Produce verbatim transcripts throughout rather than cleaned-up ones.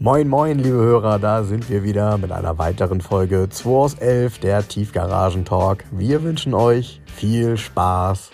Moin moin liebe Hörer, da sind wir wieder mit einer weiteren Folge zwei aus elf, der Tiefgaragen-Talk. Wir wünschen euch viel Spaß.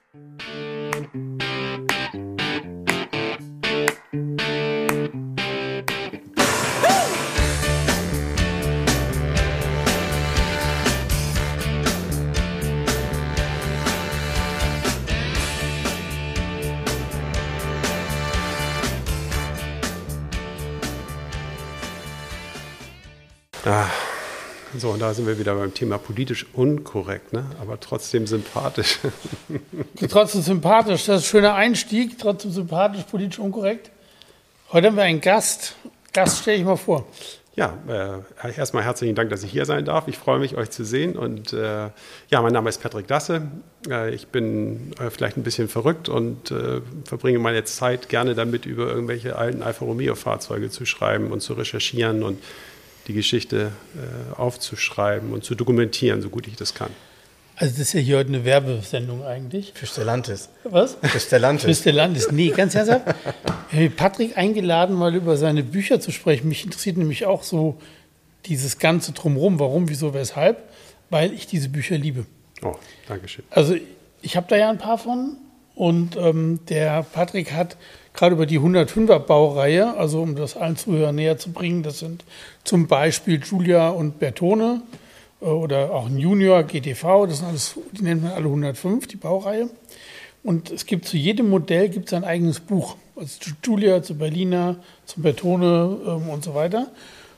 Ah, so, und da sind wir wieder beim Thema politisch unkorrekt, ne? Aber trotzdem sympathisch. Trotzdem sympathisch, das ist ein schöner Einstieg, trotzdem sympathisch, politisch unkorrekt. Heute haben wir einen Gast. Gast stelle ich mal vor. Ja, äh, erstmal herzlichen Dank, dass ich hier sein darf. Ich freue mich, euch zu sehen. Und äh, ja, mein Name ist Patrick Dasse. Äh, ich bin äh, vielleicht ein bisschen verrückt und äh, verbringe meine Zeit gerne damit, über irgendwelche alten Alfa Romeo-Fahrzeuge zu schreiben und zu recherchieren und die Geschichte äh, aufzuschreiben und zu dokumentieren, so gut ich das kann. Also das ist ja hier heute eine Werbesendung eigentlich. Für Stellantis. Was? Für Stellantis. Für Stellantis. Nee, ganz ernsthaft. Ich habe Patrick eingeladen, mal über seine Bücher zu sprechen. Mich interessiert nämlich auch so dieses Ganze drumherum. Warum, wieso, weshalb? Weil ich diese Bücher liebe. Oh, danke schön. Also ich habe da ja ein paar von. Und ähm, der Patrick hat gerade über die hundertfünfer Baureihe, also um das allen Zuhörern näher zu bringen, das sind zum Beispiel Giulia und Bertone äh, oder auch ein Junior, G T V, das sind alles, die nennt man alle hundertfünf, die Baureihe. Und es gibt zu jedem Modell gibt es ein eigenes Buch. Also zu Giulia, zu Berliner, zu Bertone ähm, und so weiter.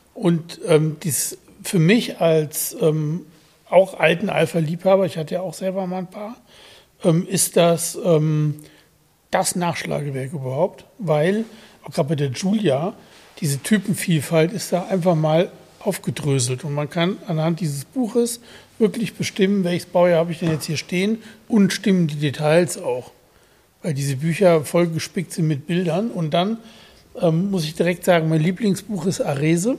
Und ähm, dies für mich als ähm, auch alten Alpha-Liebhaber, ich hatte ja auch selber mal ein paar, ähm, ist das ähm, das Nachschlagewerk überhaupt, weil auch gerade bei der Giulia diese Typenvielfalt ist da einfach mal aufgedröselt und man kann anhand dieses Buches wirklich bestimmen, welches Baujahr habe ich denn jetzt hier stehen und stimmen die Details auch, weil diese Bücher voll gespickt sind mit Bildern. Und dann ähm, muss ich direkt sagen, mein Lieblingsbuch ist Arese.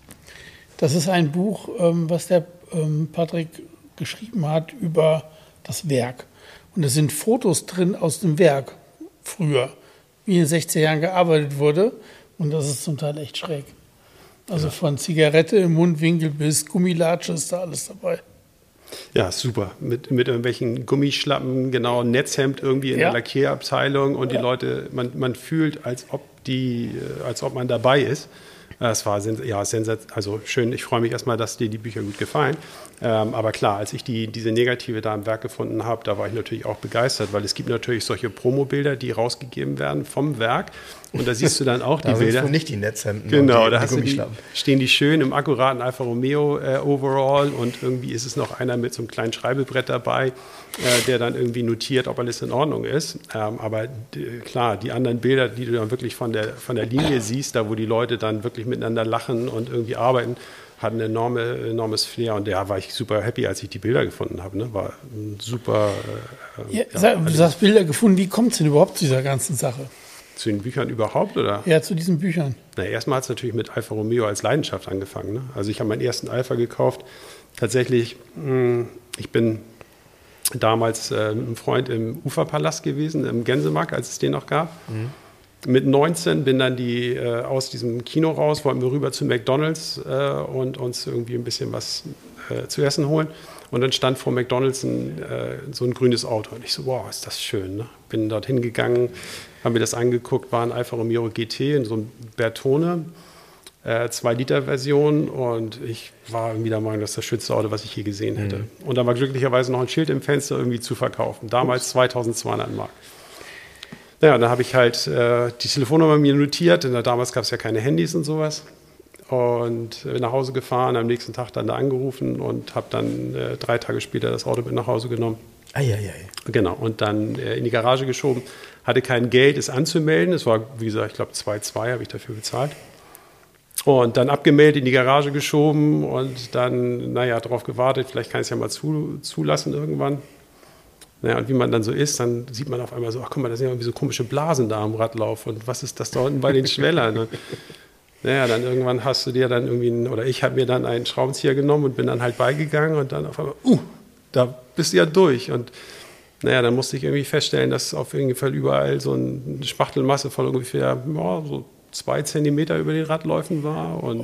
Das ist ein Buch, ähm, was der ähm, Patrick geschrieben hat über das Werk. Und da sind Fotos drin aus dem Werk früher, wie in den sechziger Jahren gearbeitet wurde. Und das ist zum Teil echt schräg. Also ja. Von Zigarette im Mundwinkel bis Gummilatsche ist da alles dabei. Ja, super. Mit, mit irgendwelchen Gummischlappen, genau, Netzhemd irgendwie in ja. der Lackierabteilung. Und ja. die Leute, man, man fühlt, als ob, die, als ob man dabei ist. Das war ja, sensat- also schön. Ich freue mich erstmal, dass dir die Bücher gut gefallen. Ähm, aber klar, als ich die, diese Negative da im Werk gefunden habe, da war ich natürlich auch begeistert, weil es gibt natürlich solche Promobilder, die rausgegeben werden vom Werk. Und da siehst du dann auch da die Bilder. Da sind nicht die Netzhemden. Genau, die, da die hast du die, stehen die schön im akkuraten Alfa Romeo äh, Overall und irgendwie ist es noch einer mit so einem kleinen Schreibebrett dabei, äh, der dann irgendwie notiert, ob alles in Ordnung ist. Ähm, aber die, klar, die anderen Bilder, die du dann wirklich von der, von der Linie siehst, da wo die Leute dann wirklich miteinander lachen und irgendwie arbeiten, hat ein enorme, enormes Flair. Und da war ich super happy, als ich die Bilder gefunden habe. Ne? War ein super... Äh, ja, ja, du hast Bilder gefunden. Wie kommt es denn überhaupt zu dieser ganzen Sache? Zu den Büchern überhaupt, oder? Ja, zu diesen Büchern. Na, erstmal hat es natürlich mit Alfa Romeo als Leidenschaft angefangen. Ne? Also ich habe meinen ersten Alfa gekauft. Tatsächlich, mh, ich bin damals äh, mit einem Freund im Uferpalast gewesen, im Gänsemarkt, als es den noch gab. Mhm. Mit neunzehn bin dann die äh, aus diesem Kino raus, wollten wir rüber zu McDonald's äh, und uns irgendwie ein bisschen was äh, zu essen holen. Und dann stand vor McDonald's ein, äh, so ein grünes Auto. Und ich so, wow, ist das schön. Ne? Bin dorthin gegangen, haben mir das angeguckt, war ein Alfa Romeo G T in so einem Bertone, äh, zwei Liter Version. Und ich war irgendwie der Meinung, das ist das schönste Auto, was ich je gesehen hätte. Mhm. Und da war glücklicherweise noch ein Schild im Fenster irgendwie zu verkaufen. Damals zweitausendzweihundert Mark. Naja, dann habe ich halt äh, die Telefonnummer mir notiert, denn damals gab es ja keine Handys und sowas. Und bin nach Hause gefahren, am nächsten Tag dann da angerufen und habe dann äh, drei Tage später das Auto mit nach Hause genommen. Eieiei. Genau, und dann äh, in die Garage geschoben. Hatte kein Geld, es anzumelden. Es war, wie gesagt, ich glaube zwei Komma zwei habe ich dafür bezahlt. Und dann abgemeldet, in die Garage geschoben und dann, naja, darauf gewartet, vielleicht kann ich es ja mal zu, zulassen irgendwann. Naja, und wie man dann so ist, dann sieht man auf einmal so, ach guck mal, da sind ja irgendwie so komische Blasen da am Radlauf und was ist das da unten bei den Schwellern? Und, naja, dann irgendwann hast du dir dann irgendwie, einen, oder ich habe mir dann einen Schraubenzieher genommen und bin dann halt beigegangen und dann auf einmal, uh, da bist du ja durch. Und naja, dann musste ich irgendwie feststellen, dass auf jeden Fall überall so eine Spachtelmasse von ungefähr ja, so zwei Zentimeter über den Radläufen war. Und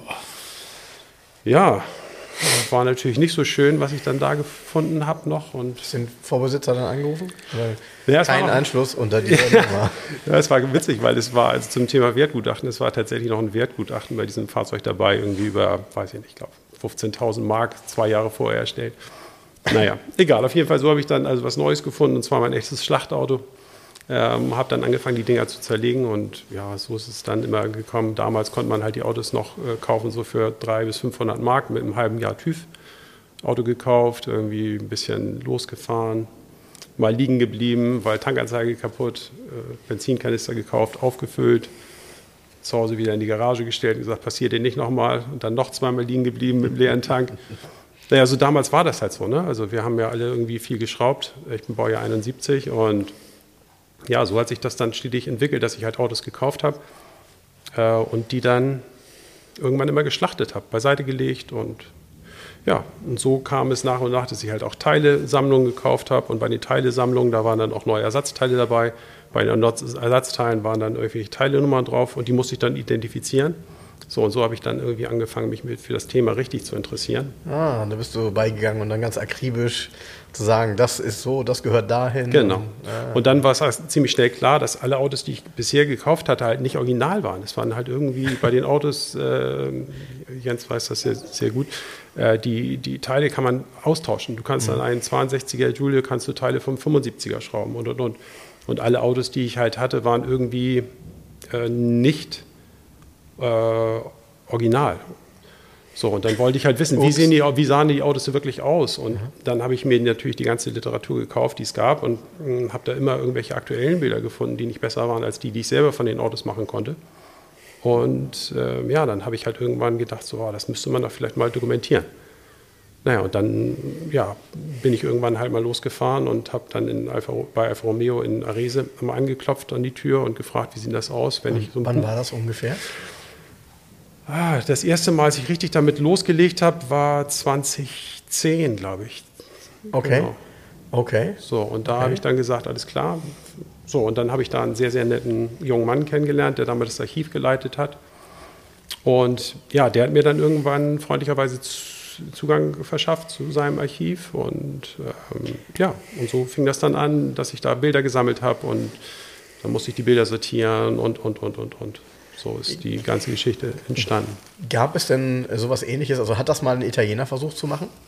ja, war natürlich nicht so schön, was ich dann da gefunden habe noch. Und den Vorbesitzer dann angerufen? Ja, kein Anschluss unter dieser Nummer. Ja, es war witzig, weil es war also zum Thema Wertgutachten, es war tatsächlich noch ein Wertgutachten bei diesem Fahrzeug dabei, irgendwie über, weiß ich nicht, ich glaube fünfzehntausend Mark, zwei Jahre vorher erstellt. Naja, egal, auf jeden Fall so habe ich dann also was Neues gefunden, und zwar mein echtes Schlachtauto. Ähm, habe dann angefangen, die Dinger zu zerlegen, und ja, so ist es dann immer gekommen. Damals konnte man halt die Autos noch äh, kaufen, so für dreihundert bis fünfhundert Mark mit einem halben Jahr TÜV. Auto gekauft, irgendwie ein bisschen losgefahren, mal liegen geblieben, weil Tankanzeige kaputt, äh, Benzinkanister gekauft, aufgefüllt, zu Hause wieder in die Garage gestellt und gesagt, passiert dir nicht nochmal, und dann noch zweimal liegen geblieben mit dem leeren Tank. Naja, also damals war das halt so, ne? Also wir haben ja alle irgendwie viel geschraubt. Ich bin Baujahr einundsiebzig, und ja, so hat sich das dann stetig entwickelt, dass ich halt Autos gekauft habe äh, und die dann irgendwann immer geschlachtet habe, beiseite gelegt, und ja, und so kam es nach und nach, dass ich halt auch Teilesammlungen gekauft habe, und bei den Teilesammlungen, da waren dann auch neue Ersatzteile dabei. Bei den Ersatzteilen waren dann irgendwelche Teilenummern drauf, und die musste ich dann identifizieren. So, und so habe ich dann irgendwie angefangen, mich für das Thema richtig zu interessieren. Ah, da bist du beigegangen und dann ganz akribisch zu sagen, das ist so, das gehört dahin. Genau. Und, ah. und dann war es halt ziemlich schnell klar, dass alle Autos, die ich bisher gekauft hatte, halt nicht original waren. Es waren halt irgendwie bei den Autos, äh, Jens weiß das sehr, sehr gut, äh, die, die Teile kann man austauschen. Du kannst mhm. an einen zweiundsechziger Giulio kannst du Teile vom fünfundsiebziger schrauben und, und, und. Und alle Autos, die ich halt hatte, waren irgendwie äh, nicht Äh, original. So, und dann wollte ich halt wissen, wie, sehen die, wie sahen die Autos wirklich aus? Und mhm. dann habe ich mir natürlich die ganze Literatur gekauft, die es gab, und äh, habe da immer irgendwelche aktuellen Bilder gefunden, die nicht besser waren als die, die ich selber von den Autos machen konnte. Und äh, ja, dann habe ich halt irgendwann gedacht, so, oh, das müsste man doch vielleicht mal dokumentieren. Naja, und dann ja, bin ich irgendwann halt mal losgefahren und habe dann in Alfa, bei Alfa Romeo in Arese mal angeklopft an die Tür und gefragt, wie sieht das aus? Wenn ich so wann war das ungefähr? Ah, das erste Mal, als ich richtig damit losgelegt habe, war zwanzig zehn, glaube ich. Okay. Genau. Okay. So, und da okay. habe ich dann gesagt, alles klar. So, und dann habe ich da einen sehr, sehr netten jungen Mann kennengelernt, der damals das Archiv geleitet hat. Und ja, der hat mir dann irgendwann freundlicherweise Zugang verschafft zu seinem Archiv. Und ähm, ja, und so fing das dann an, dass ich da Bilder gesammelt habe, und dann musste ich die Bilder sortieren und, und, und, und, und. So ist die ganze Geschichte entstanden. Gab es denn sowas Ähnliches? Also hat das mal ein Italiener versucht zu machen?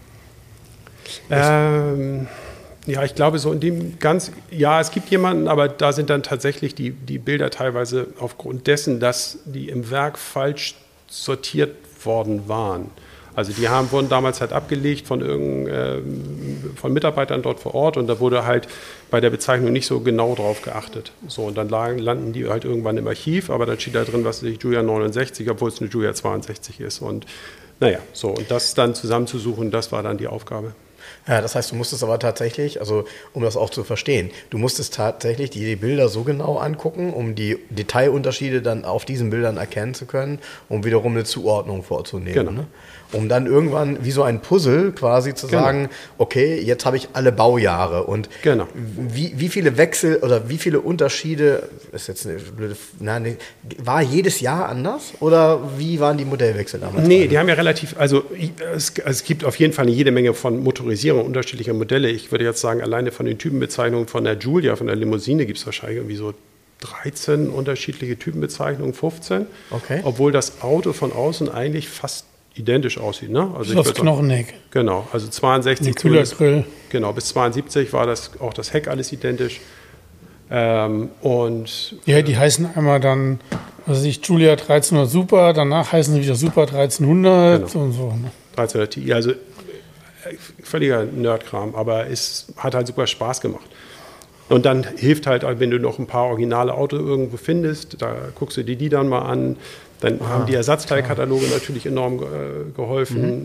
Ähm, ja, ich glaube so in dem ganz, ja, es gibt jemanden, aber da sind dann tatsächlich die, die Bilder teilweise aufgrund dessen, dass die im Werk falsch sortiert worden waren. Also die haben, wurden damals halt abgelegt von, irgend, äh, von Mitarbeitern dort vor Ort, und da wurde halt bei der Bezeichnung nicht so genau drauf geachtet. So, und dann lagen, landen die halt irgendwann im Archiv, aber dann steht da drin, was ist Giulia neunundsechzig, obwohl es eine Giulia zweiundsechzig ist. Und naja, so, und das dann zusammenzusuchen, das war dann die Aufgabe. Ja, das heißt, du musstest aber tatsächlich, also um das auch zu verstehen, du musstest tatsächlich die Bilder so genau angucken, um die Detailunterschiede dann auf diesen Bildern erkennen zu können, um wiederum eine Zuordnung vorzunehmen. Genau. Ne? Um dann irgendwann wie so ein Puzzle quasi zu genau. sagen, okay, jetzt habe ich alle Baujahre, und genau. wie, wie viele Wechsel oder wie viele Unterschiede, ist jetzt eine blöde, na, nee, war jedes Jahr anders, oder wie waren die Modellwechsel damals? Nee, die haben ja relativ, also es, es gibt auf jeden Fall eine jede Menge von Motorisierung unterschiedlicher Modelle. Ich würde jetzt sagen, alleine von den Typenbezeichnungen von der Giulia, von der Limousine, gibt es wahrscheinlich irgendwie so dreizehn unterschiedliche Typenbezeichnungen, fünfzehn. Okay. Obwohl das Auto von außen eigentlich fast identisch aussieht. Ne? Also das Knochenheck. Genau, also zweiundsechzig. Kühlergrill. Genau, bis zweiundsiebzig war das auch das Heck alles identisch. Ähm, und ja, die heißen einmal dann, was weiß ich, Giulia dreizehnhundert Super, danach heißen sie wieder Super dreizehnhundert genau. und so. Ne? dreizehnhundert Ti, also völliger Nerdkram, aber es hat halt super Spaß gemacht. Und dann hilft halt, wenn du noch ein paar originale Autos irgendwo findest, da guckst du dir die dann mal an. Dann ah, haben die Ersatzteilkataloge klar. natürlich enorm äh, geholfen. Mhm.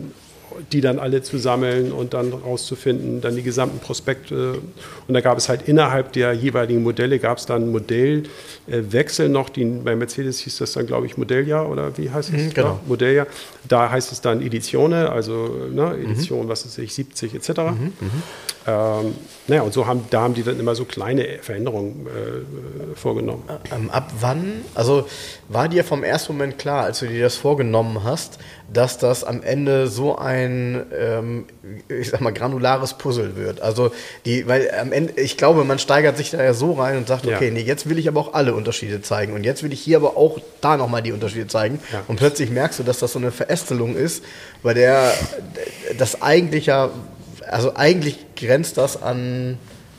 die dann alle zu sammeln und dann rauszufinden, dann die gesamten Prospekte. Und da gab es halt innerhalb der jeweiligen Modelle, gab es dann Modellwechsel noch, die, bei Mercedes hieß das dann, glaube ich, Modelljahr oder wie heißt es? Mhm, genau. Ja, Modelljahr. Da heißt es dann Edizione, also ne, Edition, mhm. was weiß ich, siebzig et cetera. Mhm, ähm, naja, und so haben, da haben die dann immer so kleine Veränderungen äh, vorgenommen. Ähm, ab wann, also war dir vom ersten Moment klar, als du dir das vorgenommen hast, dass das am Ende so ein, ähm, ich sag mal, granulares Puzzle wird? Also, die, weil am Ende, ich glaube, man steigert sich da ja so rein und sagt, okay, ja. nee, jetzt will ich aber auch alle Unterschiede zeigen und jetzt will ich hier aber auch da nochmal die Unterschiede zeigen. Ja. Und plötzlich merkst du, dass das so eine Verästelung ist, bei der das eigentlich ja, also eigentlich grenzt das an,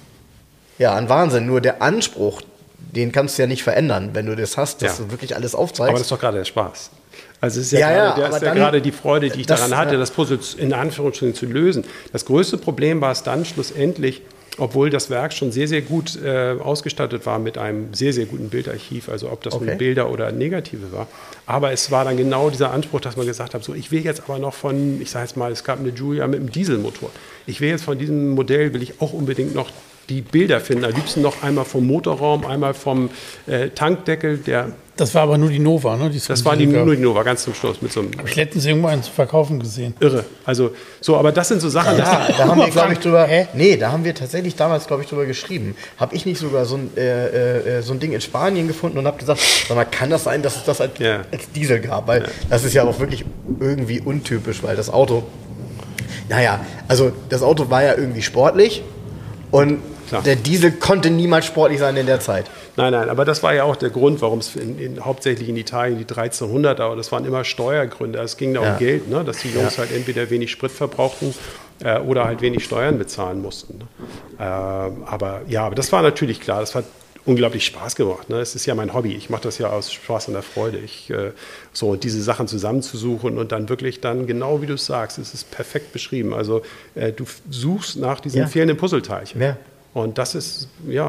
ja, an Wahnsinn. Nur der Anspruch, den kannst du ja nicht verändern, wenn du das hast, dass ja. du wirklich alles aufzeigst. Aber das ist doch gerade der Spaß. Also es ist ja, ja, gerade, ja, der, ist ja gerade die Freude, die ich das, daran hatte, ja. das Puzzle in Anführungsstrichen zu lösen. Das größte Problem war es dann schlussendlich, obwohl das Werk schon sehr, sehr gut äh, ausgestattet war mit einem sehr, sehr guten Bildarchiv, also ob das okay. nun Bilder oder Negative war. Aber es war dann genau dieser Anspruch, dass man gesagt hat, so, ich will jetzt aber noch von, ich sage jetzt mal, es gab eine Giulia mit einem Dieselmotor. Ich will jetzt von diesem Modell, will ich auch unbedingt noch die Bilder finden. Am liebsten noch einmal vom Motorraum, einmal vom äh, Tankdeckel. Der das war aber nur die Nova, ne? Die das war die, nur die Nova, ganz zum Schluss. Mit so einem, Habe ich letztens irgendwo einen zu verkaufen gesehen. Irre. Also, so, aber das sind so Sachen. Ja, da haben wir, glaube ich, drüber. Hä? Nee, da haben wir tatsächlich damals, glaube ich, drüber geschrieben. Habe ich nicht sogar so ein, äh, äh, so ein Ding in Spanien gefunden und habe gesagt, sag mal, kann das sein, dass es das als, ja. als Diesel gab? Weil ja. das ist ja auch wirklich irgendwie untypisch, weil das Auto, naja, also das Auto war ja irgendwie sportlich und Klar. der Diesel konnte niemals sportlich sein in der Zeit. Nein, nein, aber das war ja auch der Grund, warum es in, in, hauptsächlich in Italien die dreizehnhundert, aber das waren immer Steuergründe. Es ging da um ja. Geld, ne? Dass die Jungs ja. halt entweder wenig Sprit verbrauchten äh, oder halt wenig Steuern bezahlen mussten. Ne? Äh, aber ja, aber das war natürlich klar, das hat unglaublich Spaß gemacht. Ne? Es ist ja mein Hobby, ich mache das ja aus Spaß und der Freude. Ich, äh, so diese Sachen zusammenzusuchen und dann wirklich dann, genau wie du es sagst, es ist perfekt beschrieben. Also äh, du suchst nach diesen ja. fehlenden Puzzleteilchen. Ja. Und das ist, ja,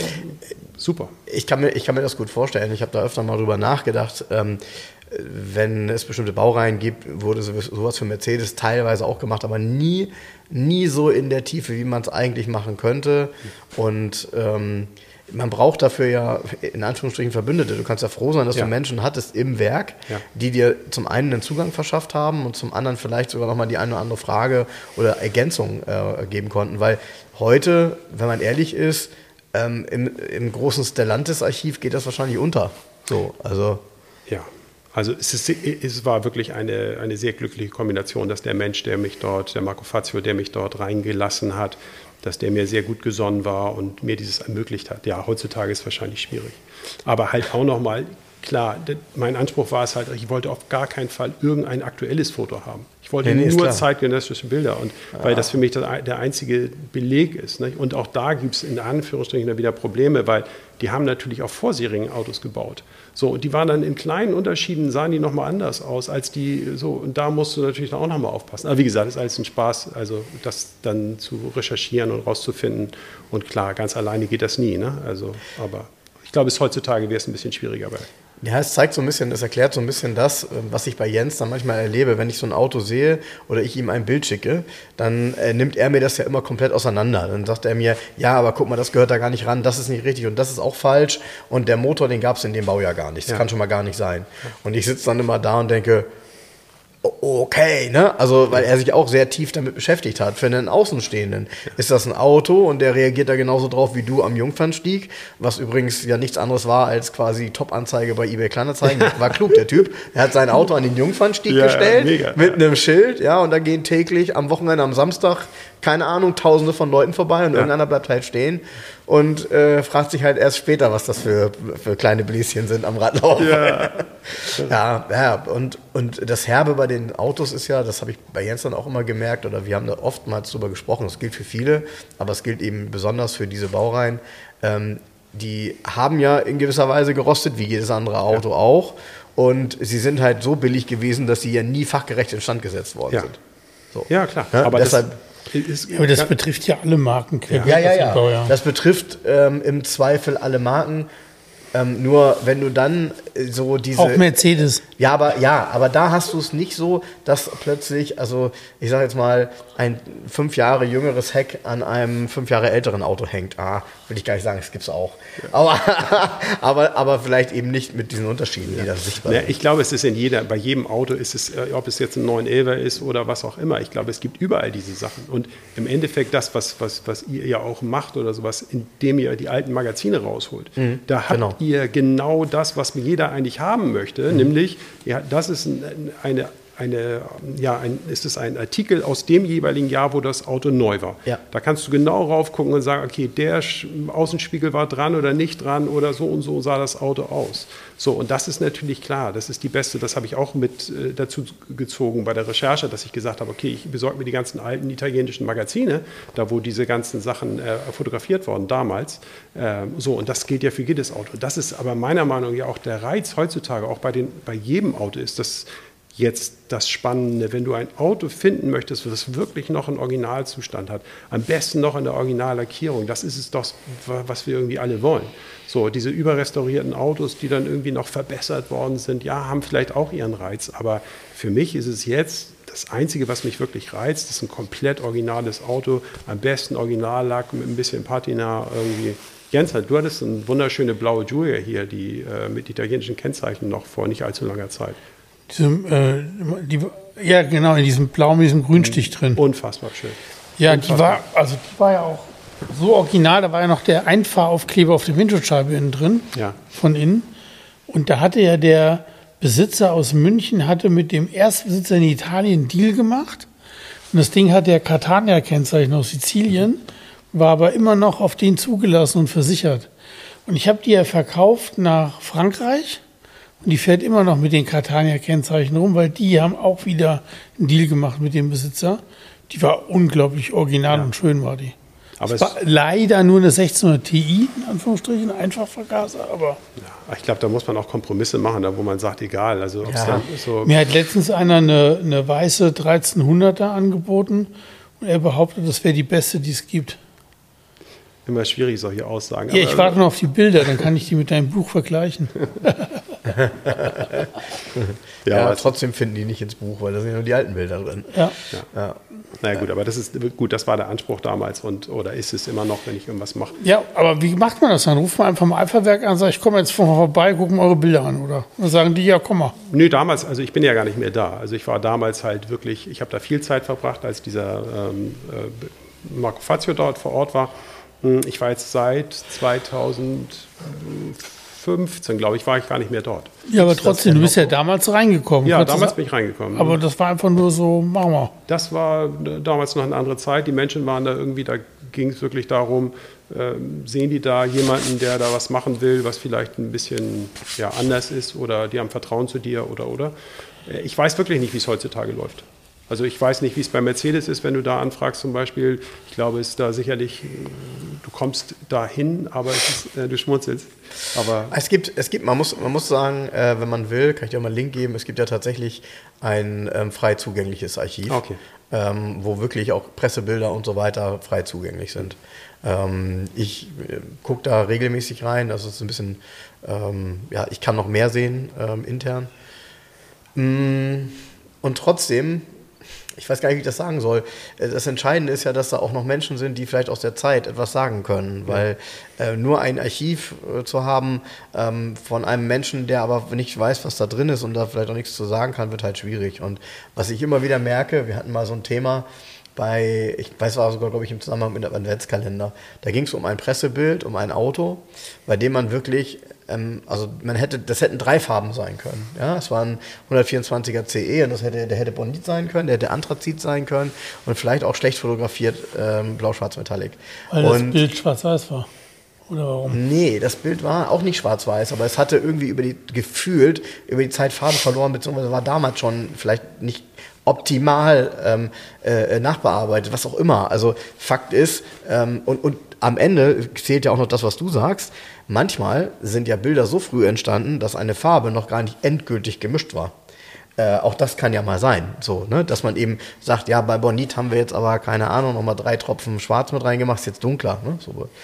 super. Ich kann mir, ich kann mir das gut vorstellen. Ich habe da öfter mal drüber nachgedacht. Ähm, wenn es bestimmte Baureihen gibt, wurde sowas für Mercedes teilweise auch gemacht, aber nie, nie so in der Tiefe, wie man es eigentlich machen könnte. Und ähm, man braucht dafür ja in Anführungsstrichen Verbündete. Du kannst ja froh sein, dass ja. du Menschen hattest im Werk, ja. die dir zum einen einen Zugang verschafft haben und zum anderen vielleicht sogar nochmal die eine oder andere Frage oder Ergänzung äh, geben konnten. Weil heute, wenn man ehrlich ist, ähm, im, im großen Stellantis-Archiv geht das wahrscheinlich unter. So, also ja. Also es, ist, es war wirklich eine, eine sehr glückliche Kombination, dass der Mensch, der mich dort, der Marco Fazio, der mich dort reingelassen hat, dass der mir sehr gut gesonnen war und mir dieses ermöglicht hat. Ja, heutzutage ist es wahrscheinlich schwierig. Aber halt auch nochmal, klar, mein Anspruch war es halt, ich wollte auf gar keinen Fall irgendein aktuelles Foto haben. Ich wollte nee, nee, nur zeitgenössische Bilder, und ja. weil das für mich das, der einzige Beleg ist. Nicht? Und auch da gibt es in Anführungsstrichen dann wieder Probleme, weil die haben natürlich auch Vorserienautos gebaut. So, und die waren dann in kleinen Unterschieden, sahen die nochmal anders aus als die, so, und da musst du natürlich auch nochmal aufpassen. Aber wie gesagt, es ist alles ein Spaß, also das dann zu recherchieren und rauszufinden. Und klar, ganz alleine geht das nie, ne? Also, aber ich glaube, es heutzutage wäre es ein bisschen schwieriger. Bei Ja, es zeigt so ein bisschen, es erklärt so ein bisschen das, was ich bei Jens dann manchmal erlebe. Wenn ich so ein Auto sehe oder ich ihm ein Bild schicke, dann äh, nimmt er mir das ja immer komplett auseinander. Dann sagt er mir, ja, aber guck mal, das gehört da gar nicht ran, das ist nicht richtig und das ist auch falsch. Und der Motor, den gab es in dem Baujahr gar nicht. Das ja. kann schon mal gar nicht sein. Und ich sitze dann immer da und denke, okay, ne? Also, weil er sich auch sehr tief damit beschäftigt hat. Für einen Außenstehenden ist das ein Auto und der reagiert da genauso drauf wie du am Jungfernstieg, was übrigens ja nichts anderes war als quasi Top-Anzeige bei eBay Kleinanzeigen. War klug, der Typ. Er hat sein Auto an den Jungfernstieg ja, gestellt, mega, mit ja. einem Schild, ja, und da gehen täglich am Wochenende, am Samstag, keine Ahnung, tausende von Leuten vorbei und ja. irgendeiner bleibt halt stehen und äh, fragt sich halt erst später, was das für, für kleine Bläschen sind am Radlauf. Ja, ja, ja und, und das Herbe bei den Autos ist ja, das habe ich bei Jens dann auch immer gemerkt, oder wir haben da oftmals drüber gesprochen, das gilt für viele, aber es gilt eben besonders für diese Baureihen, ähm, die haben ja in gewisser Weise gerostet, wie jedes andere Auto ja. auch, und sie sind halt so billig gewesen, dass sie ja nie fachgerecht instand gesetzt worden ja. sind. So. Ja, klar. Ja, aber deshalb... Ist, ja, aber das betrifft ja alle Marken. Ja, ja, ja. ja. Das betrifft ähm, im Zweifel alle Marken. Ähm, nur wenn du dann so diese... Auch Mercedes. Ja, aber ja, aber da hast du es nicht so, dass plötzlich, also ich sage jetzt mal, ein fünf Jahre jüngeres Heck an einem fünf Jahre älteren Auto hängt. Ah, will ich gar nicht sagen, das gibt's auch. Ja. Aber, aber, aber vielleicht eben nicht mit diesen Unterschieden, die da sichtbar sind. Ja, ich glaube, es ist in jeder, bei jedem Auto ist es, ob es jetzt ein neun elfer ist oder was auch immer. Ich glaube, es gibt überall diese Sachen. Und im Endeffekt das, was, was, was ihr ja auch macht oder sowas, indem ihr die alten Magazine rausholt, mhm, da habt genau. ihr genau das, was jeder eigentlich haben möchte, mhm. nämlich, ja, das ist eine, eine, ja, ein, ist es ein Artikel aus dem jeweiligen Jahr, wo das Auto neu war. Ja. Da kannst du genau raufgucken und sagen, okay, der Außenspiegel war dran oder nicht dran oder so und so sah das Auto aus. So, und das ist natürlich klar, das ist die beste, das habe ich auch mit äh, dazu gezogen bei der Recherche, dass ich gesagt habe, okay, ich besorge mir die ganzen alten italienischen Magazine, da wo diese ganzen Sachen äh, fotografiert wurden damals. Äh, so, und das gilt ja für jedes Auto. Das ist aber meiner Meinung nach ja auch der Reiz heutzutage, auch bei, den, bei jedem Auto ist das jetzt das Spannende, wenn du ein Auto finden möchtest, das wirklich noch einen Originalzustand hat, am besten noch in der Originallackierung, das ist es doch, was wir irgendwie alle wollen. So, diese überrestaurierten Autos, die dann irgendwie noch verbessert worden sind, ja, haben vielleicht auch ihren Reiz, aber für mich ist es jetzt das Einzige, was mich wirklich reizt, ist ein komplett originales Auto, am besten Originallack mit ein bisschen Patina irgendwie. Jens, du hattest eine wunderschöne blaue Giulia hier, die äh, mit italienischen Kennzeichen noch vor nicht allzu langer Zeit. Diesem, äh, die, ja, genau, in diesem Blau mit diesem Grünstich drin. Unfassbar schön. Ja, Unfassbar. die war, also die war ja auch so original, da war ja noch der Einfahraufkleber auf der Windschutzscheibe innen drin, ja. von innen. Und da hatte ja der Besitzer aus München, hatte mit dem Erstbesitzer in Italien einen Deal gemacht. Und das Ding hat der Catania-Kennzeichen aus Sizilien, war aber immer noch auf den zugelassen und versichert. Und ich habe die ja verkauft nach Frankreich. Und die fährt immer noch mit den Catania-Kennzeichen rum, weil die haben auch wieder einen Deal gemacht mit dem Besitzer. Die war unglaublich original ja. und schön war die. Aber es war leider nur eine sechzehnhundert Ti, in Anführungsstrichen, Einfachvergaser, aber... Ja, ich glaube, da muss man auch Kompromisse machen, da wo man sagt, egal. Also, ob's ja. dann so Mir hat letztens einer eine, eine weiße dreizehnhunderter angeboten und er behauptet, das wäre die beste, die es gibt. Immer schwierig, solche Aussagen. Ja, ich warte noch auf die Bilder, dann kann ich die mit deinem Buch vergleichen. ja, ja, aber trotzdem finden die nicht ins Buch, weil da sind ja nur die alten Bilder drin. Ja. ja. ja. Na ja, gut, aber das ist gut, das war der Anspruch damals und oder ist es immer noch, wenn ich irgendwas mache. Ja, aber wie macht man das dann? Ruft man einfach mal Alpha-Werk an und sagt, ich komme jetzt vorbei, gucken eure Bilder an, oder? Dann sagen die, ja, komm mal. Nö, damals, also ich bin ja gar nicht mehr da. Also ich war damals halt wirklich, ich habe da viel Zeit verbracht, als dieser ähm, äh, Marco Fazio dort vor Ort war. Ich war jetzt seit zweitausendfünfzehn, glaube ich, war ich gar nicht mehr dort. Ja, aber trotzdem, du bist ja damals reingekommen. Ja, damals bin ich reingekommen. Aber das war einfach nur so, machen wir. Das war damals noch eine andere Zeit. Die Menschen waren da irgendwie, da ging es wirklich darum, äh, sehen die da jemanden, der da was machen will, was vielleicht ein bisschen ja, anders ist oder die haben Vertrauen zu dir oder, oder. Ich weiß wirklich nicht, wie es heutzutage läuft. Also ich weiß nicht, wie es bei Mercedes ist, wenn du da anfragst zum Beispiel. Ich glaube, es ist da sicherlich, du kommst dahin, aber es ist, äh, du schmunzelst. Aber es gibt, es gibt, man muss, man muss sagen, äh, wenn man will, kann ich dir mal einen Link geben, es gibt ja tatsächlich ein ähm, frei zugängliches Archiv, okay. ähm, wo wirklich auch Pressebilder und so weiter frei zugänglich sind. Ähm, ich äh, gucke da regelmäßig rein, das ist ein bisschen, ähm, ja, ich kann noch mehr sehen ähm, intern. Mm, und trotzdem, ich weiß gar nicht, wie ich das sagen soll. Das Entscheidende ist ja, dass da auch noch Menschen sind, die vielleicht aus der Zeit etwas sagen können. Ja. Weil äh, nur ein Archiv äh, zu haben ähm, von einem Menschen, der aber nicht weiß, was da drin ist und da vielleicht auch nichts zu sagen kann, wird halt schwierig. Und was ich immer wieder merke, wir hatten mal so ein Thema bei, ich weiß, war sogar, glaube ich, im Zusammenhang mit einem Adventskalender. Da ging es um ein Pressebild, um ein Auto, bei dem man wirklich, ähm, also man hätte, das hätten drei Farben sein können. Ja, es war ein hundertvierundzwanziger C E und das hätte, der hätte Bonit sein können, der hätte Anthrazit sein können und vielleicht auch schlecht fotografiert ähm, Blau-Schwarz-Metallic. Weil das und, Bild schwarz-weiß war. Oder warum? Nee, das Bild war auch nicht schwarz-weiß, aber es hatte irgendwie über die, gefühlt über die Zeit Farben verloren, beziehungsweise war damals schon vielleicht nicht optimal ähm, äh, nachbearbeitet, was auch immer. Also Fakt ist, ähm, und, und am Ende zählt ja auch noch das, was du sagst, manchmal sind ja Bilder so früh entstanden, dass eine Farbe noch gar nicht endgültig gemischt war. Äh, auch das kann ja mal sein, so, ne? Dass man eben sagt, ja, bei Bonit haben wir jetzt aber, keine Ahnung, nochmal drei Tropfen Schwarz mit reingemacht, ist jetzt dunkler. Ne? So.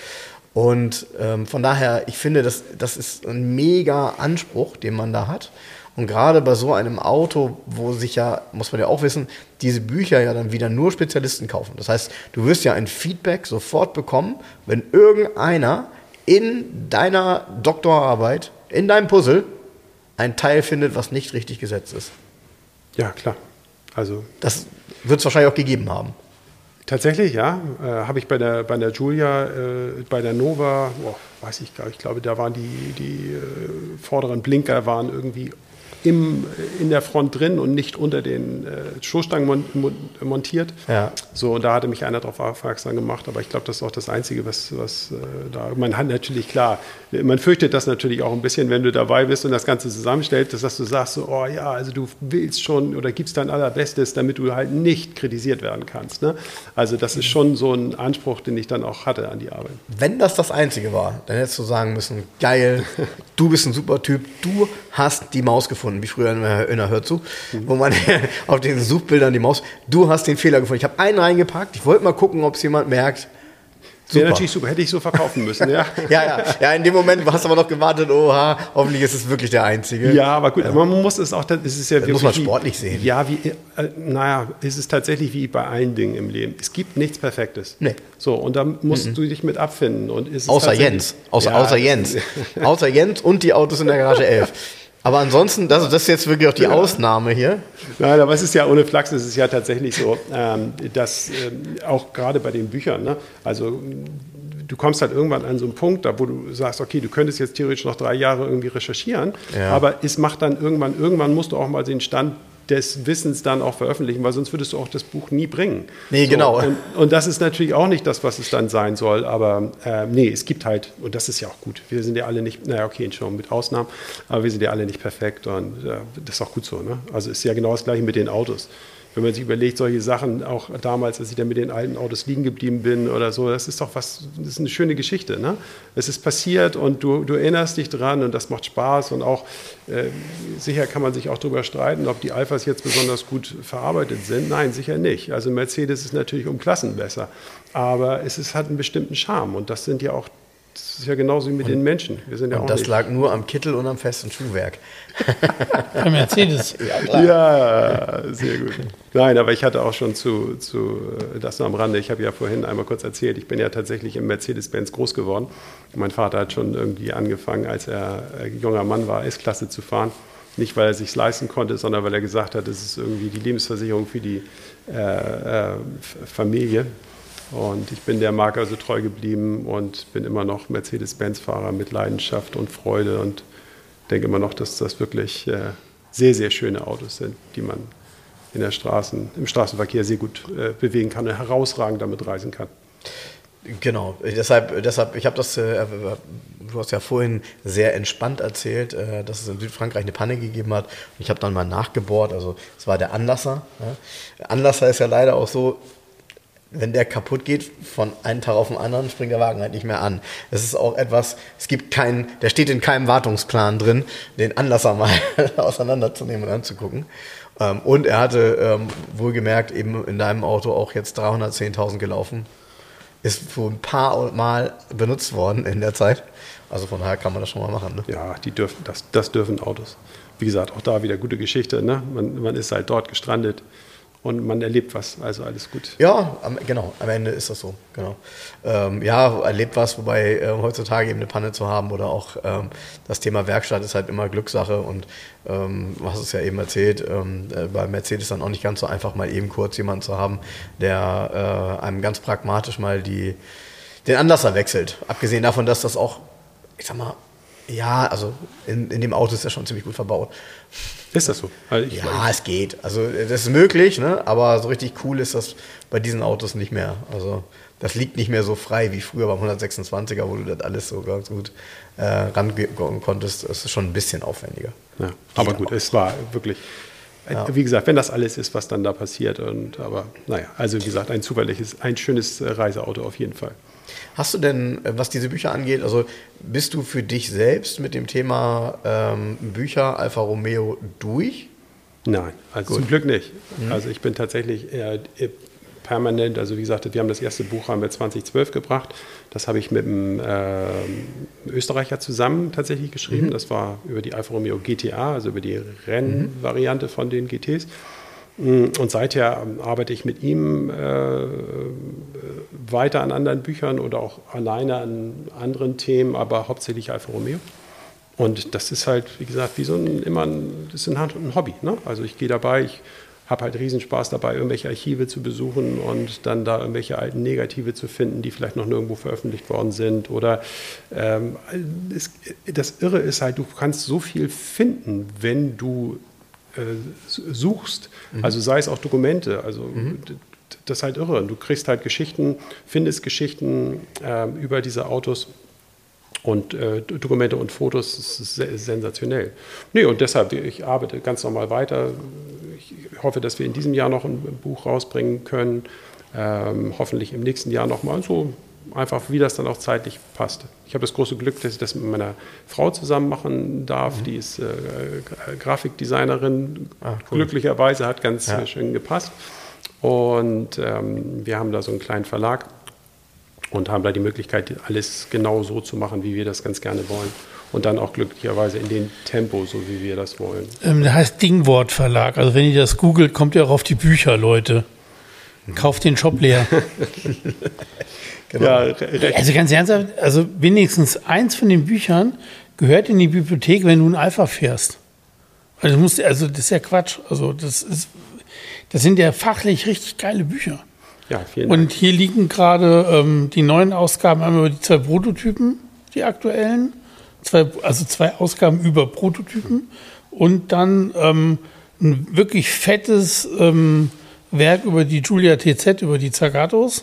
Und ähm, von daher, ich finde, das, das ist ein mega Anspruch, den man da hat. Und gerade bei so einem Auto, wo sich ja, muss man ja auch wissen, diese Bücher ja dann wieder nur Spezialisten kaufen. Das heißt, du wirst ja ein Feedback sofort bekommen, wenn irgendeiner in deiner Doktorarbeit, in deinem Puzzle, ein Teil findet, was nicht richtig gesetzt ist. Ja, klar. Also das wird es wahrscheinlich auch gegeben haben. Tatsächlich, ja. Äh, habe ich bei der, bei der Giulia, äh, bei der Nova, oh, weiß ich gar nicht, ich glaube, da waren die, die äh, vorderen Blinker waren irgendwie im, in der Front drin und nicht unter den äh, Stoßstangen mon, mon, montiert. Ja. So, und da hatte mich einer darauf aufmerksam gemacht, aber ich glaube, das ist auch das Einzige, was, was äh, da, man hat natürlich, klar, man fürchtet das natürlich auch ein bisschen, wenn du dabei bist und das Ganze zusammenstellst, dass du sagst, so, oh ja, also du willst schon oder gibst dein Allerbestes, damit du halt nicht kritisiert werden kannst. Ne? Also das ist schon so ein Anspruch, den ich dann auch hatte an die Arbeit. Wenn das das Einzige war, dann hättest du sagen müssen, geil, du bist ein super Typ, du hast die Maus gefunden, wie früher in der Hör zu, wo man auf den Suchbildern die Maus, du hast den Fehler gefunden. Ich habe einen reingepackt, ich wollte mal gucken, ob es jemand merkt. Wäre natürlich super, hätte ich so verkaufen müssen, ja. ja, ja, ja, in dem Moment hast du aber noch gewartet, oha, hoffentlich ist es wirklich der Einzige. Ja, aber gut, ja. Man muss es auch, das ist ja das muss man sportlich wie, sehen. Ja, wie, äh, naja, es ist tatsächlich wie bei allen Dingen im Leben. Es gibt nichts Perfektes. Nee. So, und da musst mhm. du dich mit abfinden. Und ist außer Jens, außer, ja, außer Jens, außer Jens und die Autos in der Garage elf. Aber ansonsten, das, das ist jetzt wirklich auch die ja. Ausnahme hier. Nein, aber es ist ja ohne Flachs, es ist ja tatsächlich so, ähm, dass ähm, auch gerade bei den Büchern, ne, also du kommst halt irgendwann an so einen Punkt, da wo du sagst, okay, du könntest jetzt theoretisch noch drei Jahre irgendwie recherchieren, ja. aber es macht dann irgendwann, irgendwann musst du auch mal den Stand des Wissens dann auch veröffentlichen, weil sonst würdest du auch das Buch nie bringen. Nee, so, genau. Und, und das ist natürlich auch nicht das, was es dann sein soll, aber äh, nee, es gibt halt, und das ist ja auch gut, wir sind ja alle nicht, naja, okay, schon mit Ausnahmen, aber wir sind ja alle nicht perfekt und äh, das ist auch gut so. Ne? Also ist ja genau das Gleiche mit den Autos. Wenn man sich überlegt, solche Sachen, auch damals, als ich dann mit den alten Autos liegen geblieben bin oder so, das ist doch was, das ist eine schöne Geschichte. Ne? Es ist passiert und du, du erinnerst dich dran und das macht Spaß und auch, äh, sicher kann man sich auch darüber streiten, ob die Alphas jetzt besonders gut verarbeitet sind. Nein, sicher nicht. Also Mercedes ist natürlich um Klassen besser, aber es ist, hat einen bestimmten Charme und das sind ja auch, das ist ja genauso wie mit und, den Menschen. Wir sind ja und auch das nicht. lag nur am Kittel und am festen Schuhwerk. Bei Mercedes. Ja, klar. Ja, sehr gut. Nein, aber ich hatte auch schon zu, zu das nur am Rande, ich habe ja vorhin einmal kurz erzählt, ich bin ja tatsächlich im Mercedes-Benz groß geworden. Mein Vater hat schon irgendwie angefangen, als er ein junger Mann war, S-Klasse zu fahren. Nicht, weil er es sich leisten konnte, sondern weil er gesagt hat, es ist irgendwie die Lebensversicherung für die äh, äh, Familie. Und ich bin der Marke also treu geblieben und bin immer noch Mercedes-Benz-Fahrer mit Leidenschaft und Freude und denke immer noch, dass das wirklich äh, sehr, sehr schöne Autos sind, die man in der Straßen, im Straßenverkehr sehr gut äh, bewegen kann und herausragend damit reisen kann. Genau, deshalb, deshalb ich habe das, äh, du hast ja vorhin sehr entspannt erzählt, äh, dass es in Südfrankreich eine Panne gegeben hat. Und ich habe dann mal nachgebohrt, also es war der Anlasser. Ja. Anlasser ist ja leider auch so, wenn der kaputt geht, von einem Tag auf den anderen springt der Wagen halt nicht mehr an. Es ist auch etwas, es gibt keinen, der steht in keinem Wartungsplan drin, den Anlasser mal auseinanderzunehmen und anzugucken. Ähm, und er hatte ähm, wohlgemerkt eben in deinem Auto auch jetzt dreihundertzehntausend gelaufen. Ist wohl ein paar Mal benutzt worden in der Zeit. Also von daher kann man das schon mal machen. Ne? Ja, die dürfen, das, das dürfen Autos. Wie gesagt, auch da wieder gute Geschichte. Ne? Man, man ist halt dort gestrandet. Und man erlebt was, also alles gut. Ja, am, genau, am Ende ist das so, genau. Ähm, ja, erlebt was, wobei äh, heutzutage eben eine Panne zu haben oder auch ähm, das Thema Werkstatt ist halt immer Glückssache und ähm, du hast es ja eben erzählt, ähm, äh, bei Mercedes dann auch nicht ganz so einfach mal eben kurz jemanden zu haben, der äh, einem ganz pragmatisch mal die, den Anlasser wechselt. Abgesehen davon, dass das auch, ich sag mal, ja, also in, in dem Auto ist das schon ziemlich gut verbaut. Ist das so? Also ich ja, weiß. es geht. Also das ist möglich, ne? Aber so richtig cool ist das bei diesen Autos nicht mehr. Also das liegt nicht mehr so frei wie früher beim hundertsechsundzwanziger, wo du das alles so ganz gut äh, rangehen konntest. Das ist schon ein bisschen aufwendiger. Ja, aber gut, auch. Es war wirklich, ja. Wie gesagt, wenn das alles ist, was dann da passiert. Und, aber naja, also wie gesagt, ein zuverlässiges, ein schönes Reiseauto auf jeden Fall. Hast du denn, was diese Bücher angeht, also bist du für dich selbst mit dem Thema ähm, Bücher Alfa Romeo durch? Nein, also zum Glück nicht. Mhm. Also ich bin tatsächlich eher permanent, also wie gesagt, wir haben das erste Buch haben wir zwanzig zwölf gebracht. Das habe ich mit einem äh, Österreicher zusammen tatsächlich geschrieben. Mhm. Das war über die Alfa Romeo G T A, also über die Rennvariante mhm. von den G Ts. Und seither arbeite ich mit ihm äh, weiter an anderen Büchern oder auch alleine an anderen Themen, aber hauptsächlich Alfa Romeo. Und das ist halt, wie gesagt, wie so ein, immer ein, das ist ein, ein Hobby. Ne? Also ich gehe dabei, ich habe halt Riesenspaß dabei, irgendwelche Archive zu besuchen und dann da irgendwelche alten Negative zu finden, die vielleicht noch nirgendwo veröffentlicht worden sind. Oder ähm, es, das Irre ist halt, du kannst so viel finden, wenn du suchst, mhm. also sei es auch Dokumente, also mhm. das ist halt irre. Du kriegst halt Geschichten, findest Geschichten äh, über diese Autos und äh, Dokumente und Fotos, das ist sehr, sensationell. Nee, und deshalb, ich arbeite ganz normal weiter. Ich hoffe, dass wir in diesem Jahr noch ein Buch rausbringen können, ähm, hoffentlich im nächsten Jahr nochmal so einfach, wie das dann auch zeitlich passt. Ich habe das große Glück, dass ich das mit meiner Frau zusammen machen darf. Mhm. Die ist äh, Grafikdesignerin. Ah, cool. Glücklicherweise hat ganz ja. schön gepasst. Und ähm, wir haben da so einen kleinen Verlag und haben da die Möglichkeit, alles genau so zu machen, wie wir das ganz gerne wollen. Und dann auch glücklicherweise in dem Tempo, so wie wir das wollen. Ähm, der heißt Dingwort Verlag. Also wenn ihr das googelt, kommt ihr auch auf die Bücher, Leute. Kauft den Shop leer. Genau. Ja, also ganz ernsthaft, also wenigstens eins von den Büchern gehört in die Bibliothek, wenn du ein Alpha fährst. Also das, musst, also das ist ja Quatsch. Also das ist, das sind ja fachlich richtig geile Bücher. Ja, vielen Dank. Und hier liegen gerade ähm, die neuen Ausgaben einmal über die zwei Prototypen, die aktuellen, zwei, also zwei Ausgaben über Prototypen und dann ähm, ein wirklich fettes ähm, Werk über die Giulia T Z, über die Zagatos.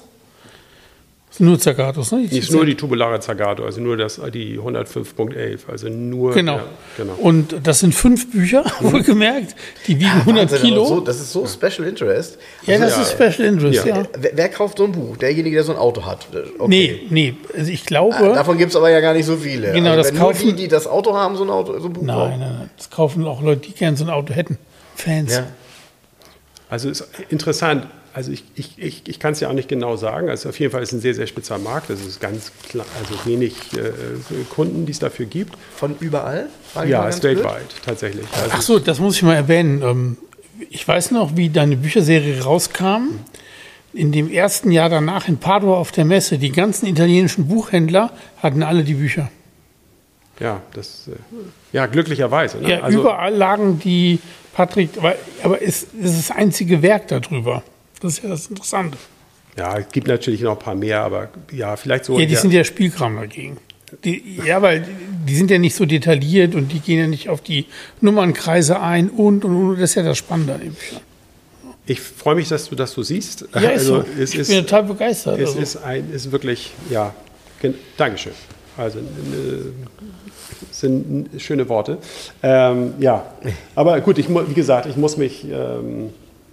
Nur Zagatos, ne? Die ist nur die tubulare Zagato, also nur das, die hundertfünf Punkt elf, also nur... Genau. Ja, genau. Und das sind fünf Bücher, wohlgemerkt, die wiegen ja, hundert Wahnsinn, Kilo. So, das ist so Special Interest. Ja, Also, das ja, ist Special Interest, ja. ja. Wer, wer kauft so ein Buch? Derjenige, der so ein Auto hat. Okay. Nee, nee, also ich glaube... Ah, davon gibt es aber ja gar nicht so viele. Genau, also, das wenn kaufen... nur die, die das Auto haben, so ein, Auto, so ein Buch Nein, kaufen. nein, nein, das kaufen auch Leute, die gerne so ein Auto hätten. Fans. Ja. Also ist interessant. Also ich, ich, ich, ich kann es ja auch nicht genau sagen. Also auf jeden Fall ist es ein sehr, sehr spezieller Markt. Das ist ganz klar, also wenig äh, Kunden, die es dafür gibt. Von überall? Ja, ist weltweit tatsächlich. Also Ach so, das muss ich mal erwähnen. Ich weiß noch, wie deine Bücherserie rauskam. In dem ersten Jahr danach in Padua auf der Messe, die ganzen italienischen Buchhändler hatten alle die Bücher. Ja, das, ja glücklicherweise. Ne? Ja, also, überall lagen die Patrick, aber, aber es ist das einzige Werk darüber. Das ist ja das Interessante. Ja, es gibt natürlich noch ein paar mehr, aber ja, vielleicht so. Ja, die sind ja Spielkram dagegen. Die, ja, weil die sind ja nicht so detailliert und die gehen ja nicht auf die Nummernkreise ein und, und, und. Das ist ja das Spannende an den Büchern. Ich freue mich, dass du das so siehst. Ja, ist also, so. es ich ist, bin total begeistert. Es also. ist, ein, ist wirklich, ja, Dankeschön. Also, äh, sind schöne Worte. Ähm, ja, aber gut, ich, wie gesagt, ich muss mich, ähm,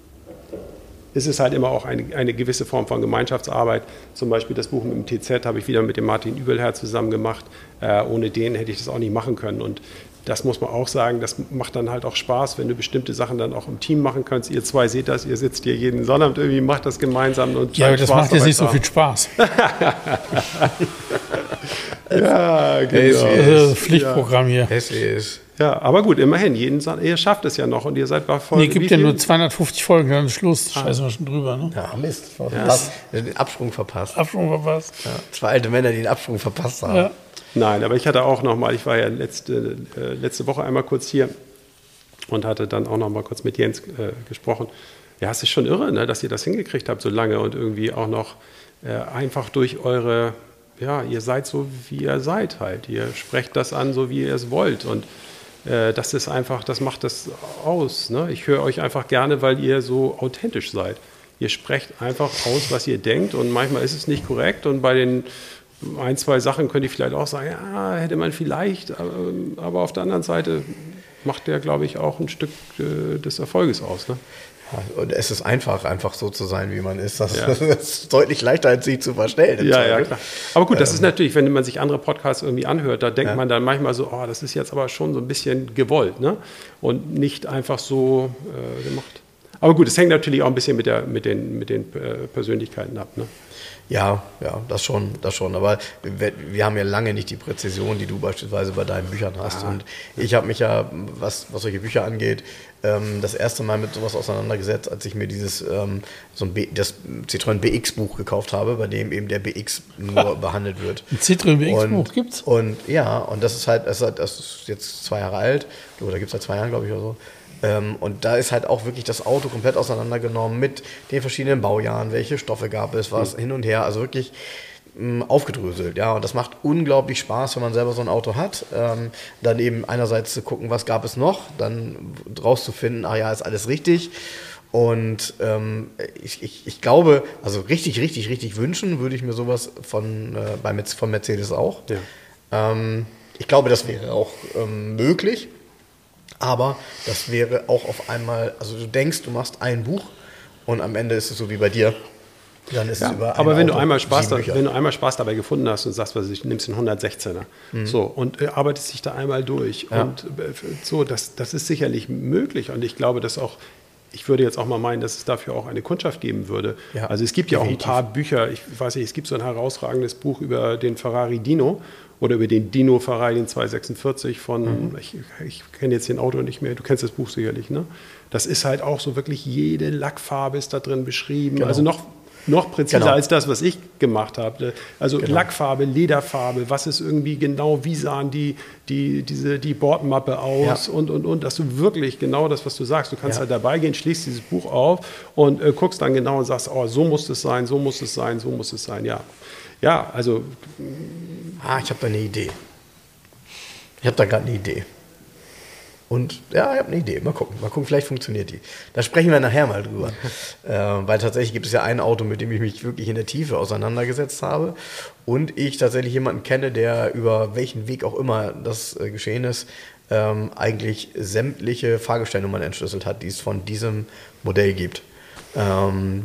es ist halt immer auch eine, eine gewisse Form von Gemeinschaftsarbeit. Zum Beispiel das Buch mit dem T Z habe ich wieder mit dem Martin Übelherr zusammen gemacht. Äh, ohne den hätte ich das auch nicht machen können. Und das muss man auch sagen, das macht dann halt auch Spaß, wenn du bestimmte Sachen dann auch im Team machen kannst. Ihr zwei seht das, ihr sitzt hier jeden Sonnabend irgendwie, macht das gemeinsam. Und ja, aber das macht jetzt nicht so viel Spaß. Ja, genau. Also Pflichtprogramm hier. Es ist. Ja, aber gut, immerhin, jeden Son- ihr schafft es ja noch und ihr seid bei Folge. Nee, gibt ja nur zweihundertfünfzig Folgen, dann ist Schluss. Ah. Scheiße, wir schon drüber, ne? Ja, Mist. Verpasst. Den Absprung verpasst. Absprung verpasst. Ja, zwei alte Männer, die den Absprung verpasst haben. Ja. Nein, aber ich hatte auch noch mal, ich war ja letzte, äh, letzte Woche einmal kurz hier und hatte dann auch noch mal kurz mit Jens äh, gesprochen. Ja, es ist schon irre, ne, dass ihr das hingekriegt habt so lange und irgendwie auch noch äh, einfach durch eure, ja, ihr seid so, wie ihr seid halt. Ihr sprecht das an, so wie ihr es wollt und äh, das ist einfach, das macht das aus. Ne? Ich höre euch einfach gerne, weil ihr so authentisch seid. Ihr sprecht einfach aus, was ihr denkt und manchmal ist es nicht korrekt und bei den ein, zwei Sachen könnte ich vielleicht auch sagen, ja, hätte man vielleicht, aber auf der anderen Seite macht der, glaube ich, auch ein Stück äh, des Erfolges aus. Ne? Ja, und es ist einfach, einfach so zu sein, wie man ist. Das, Ja. das ist deutlich leichter, als sich zu verstellen. Ja, ja, klar. Aber gut, das ist natürlich, wenn man sich andere Podcasts irgendwie anhört, da denkt Ja. man dann manchmal so, oh, das ist jetzt aber schon so ein bisschen gewollt, ne? Und nicht einfach so äh, gemacht. Aber gut, es hängt natürlich auch ein bisschen mit, der, mit den, mit den äh, Persönlichkeiten ab. Ne? Ja, ja, das schon, das schon. Aber wir, wir haben ja lange nicht die Präzision, die du beispielsweise bei deinen Büchern hast. Ah. Und ich habe mich ja, was, was solche Bücher angeht, ähm, das erste Mal mit sowas auseinandergesetzt, als ich mir dieses ähm, so ein B, das Citroën B X-Buch gekauft habe, bei dem eben der B X nur ah. behandelt wird. Ein Citroën B X-Buch gibt's? Und ja, und das ist halt, das ist, halt, das ist jetzt zwei Jahre alt, oder gibt es seit zwei Jahren, glaube ich, oder so. Ähm, und da ist halt auch wirklich das Auto komplett auseinandergenommen mit den verschiedenen Baujahren, welche Stoffe gab es, was mhm. hin und her, also wirklich mh, aufgedröselt, ja, und das macht unglaublich Spaß, wenn man selber so ein Auto hat, ähm, dann eben einerseits zu gucken, was gab es noch, dann rauszufinden, ah ja, ist alles richtig. Und ähm, ich, ich, ich glaube, also richtig, richtig, richtig wünschen würde ich mir sowas von, äh, bei, von Mercedes auch. Ja. Ähm, ich glaube, das wäre auch ähm, möglich. Aber das wäre auch auf einmal, also du denkst, du machst ein Buch und am Ende ist es so wie bei dir. Dann ist ja, es über aber wenn du, einmal Spaß da, wenn du einmal Spaß dabei gefunden hast und sagst, was ich nimmst den hundertsechzehner mhm. so, und äh, arbeitest dich da einmal durch. Ja. Und äh, so, das, das ist sicherlich möglich. Und ich glaube, dass auch, ich würde jetzt auch mal meinen, dass es dafür auch eine Kundschaft geben würde. Ja, also es gibt ja auch ein paar Bücher, ich weiß nicht, es gibt so ein herausragendes Buch über den Ferrari Dino. Oder über den Dino Ferrari, den zweihundertsechsundvierzig von, mhm. ich, ich kenne jetzt den Autor nicht mehr, du kennst das Buch sicherlich, ne? Das ist halt auch so wirklich, jede Lackfarbe ist da drin beschrieben, genau. Also noch, noch präziser genau. als das, was ich gemacht habe. Also genau. Lackfarbe, Lederfarbe, was ist irgendwie genau, wie sahen die, die, diese, die Bordmappe aus ja. und, und, und, dass du wirklich genau das, was du sagst, du kannst ja. halt dabei gehen, schließt dieses Buch auf und äh, guckst dann genau und sagst, oh, so muss es sein, so muss es sein, so muss es sein, ja. Ja, also... Ah, ich habe da eine Idee. Ich habe da gerade eine Idee. Und ja, ich habe eine Idee. Mal gucken, mal gucken, vielleicht funktioniert die. Da sprechen wir nachher mal drüber. äh, weil tatsächlich gibt es ja ein Auto, mit dem ich mich wirklich in der Tiefe auseinandergesetzt habe. Und ich tatsächlich jemanden kenne, der über welchen Weg auch immer das äh, geschehen ist, ähm, eigentlich sämtliche Fahrgestellnummern entschlüsselt hat, die es von diesem Modell gibt. Ähm,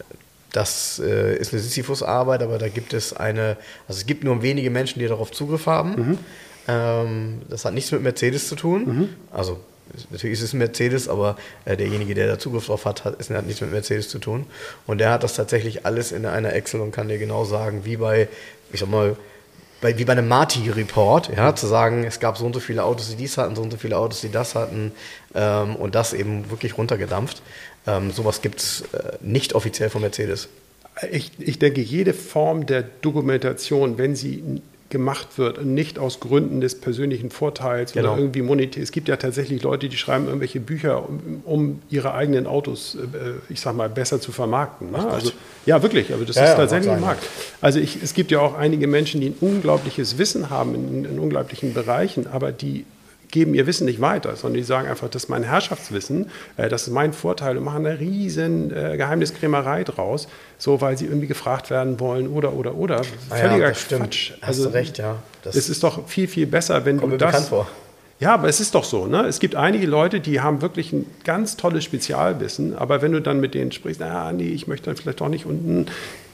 Das äh, ist eine Sisyphus-Arbeit, aber da gibt es eine, also es gibt nur wenige Menschen, die darauf Zugriff haben. Mhm. Ähm, das hat nichts mit Mercedes zu tun. Mhm. Also natürlich ist es ein Mercedes, aber äh, derjenige, der da Zugriff drauf hat, hat, ist, hat nichts mit Mercedes zu tun. Und der hat das tatsächlich alles in einer Excel und kann dir genau sagen, wie bei, ich sag mal, bei, wie bei einem Marti-Report, ja, zu sagen, es gab so und so viele Autos, die dies hatten, so und so viele Autos, die das hatten, ähm, und das eben wirklich runtergedampft. Ähm, sowas gibt es äh, nicht offiziell von Mercedes. Ich, ich denke, jede Form der Dokumentation, wenn sie gemacht wird und nicht aus Gründen des persönlichen Vorteils genau. oder irgendwie monetär. Es gibt ja tatsächlich Leute, die schreiben irgendwelche Bücher, um, um ihre eigenen Autos, äh, ich sag mal, besser zu vermarkten. Ne? Also, ja, wirklich, aber das ja, ist ja, tatsächlich ein Markt. Also ich, es gibt ja auch einige Menschen, die ein unglaubliches Wissen haben in, in unglaublichen Bereichen, aber die geben ihr Wissen nicht weiter, sondern die sagen einfach, das ist mein Herrschaftswissen, äh, das ist mein Vorteil und machen eine riesen äh, Geheimniskrämerei draus, so weil sie irgendwie gefragt werden wollen oder, oder, oder. Völliger ja, das Quatsch. Hast also, du recht, ja. Das es ist doch viel, viel besser, wenn kommt du mir das... bekannt vor. Ja, aber es ist doch so, ne? Es gibt einige Leute, die haben wirklich ein ganz tolles Spezialwissen, aber wenn du dann mit denen sprichst, na, nee, ich möchte dann vielleicht doch nicht unten,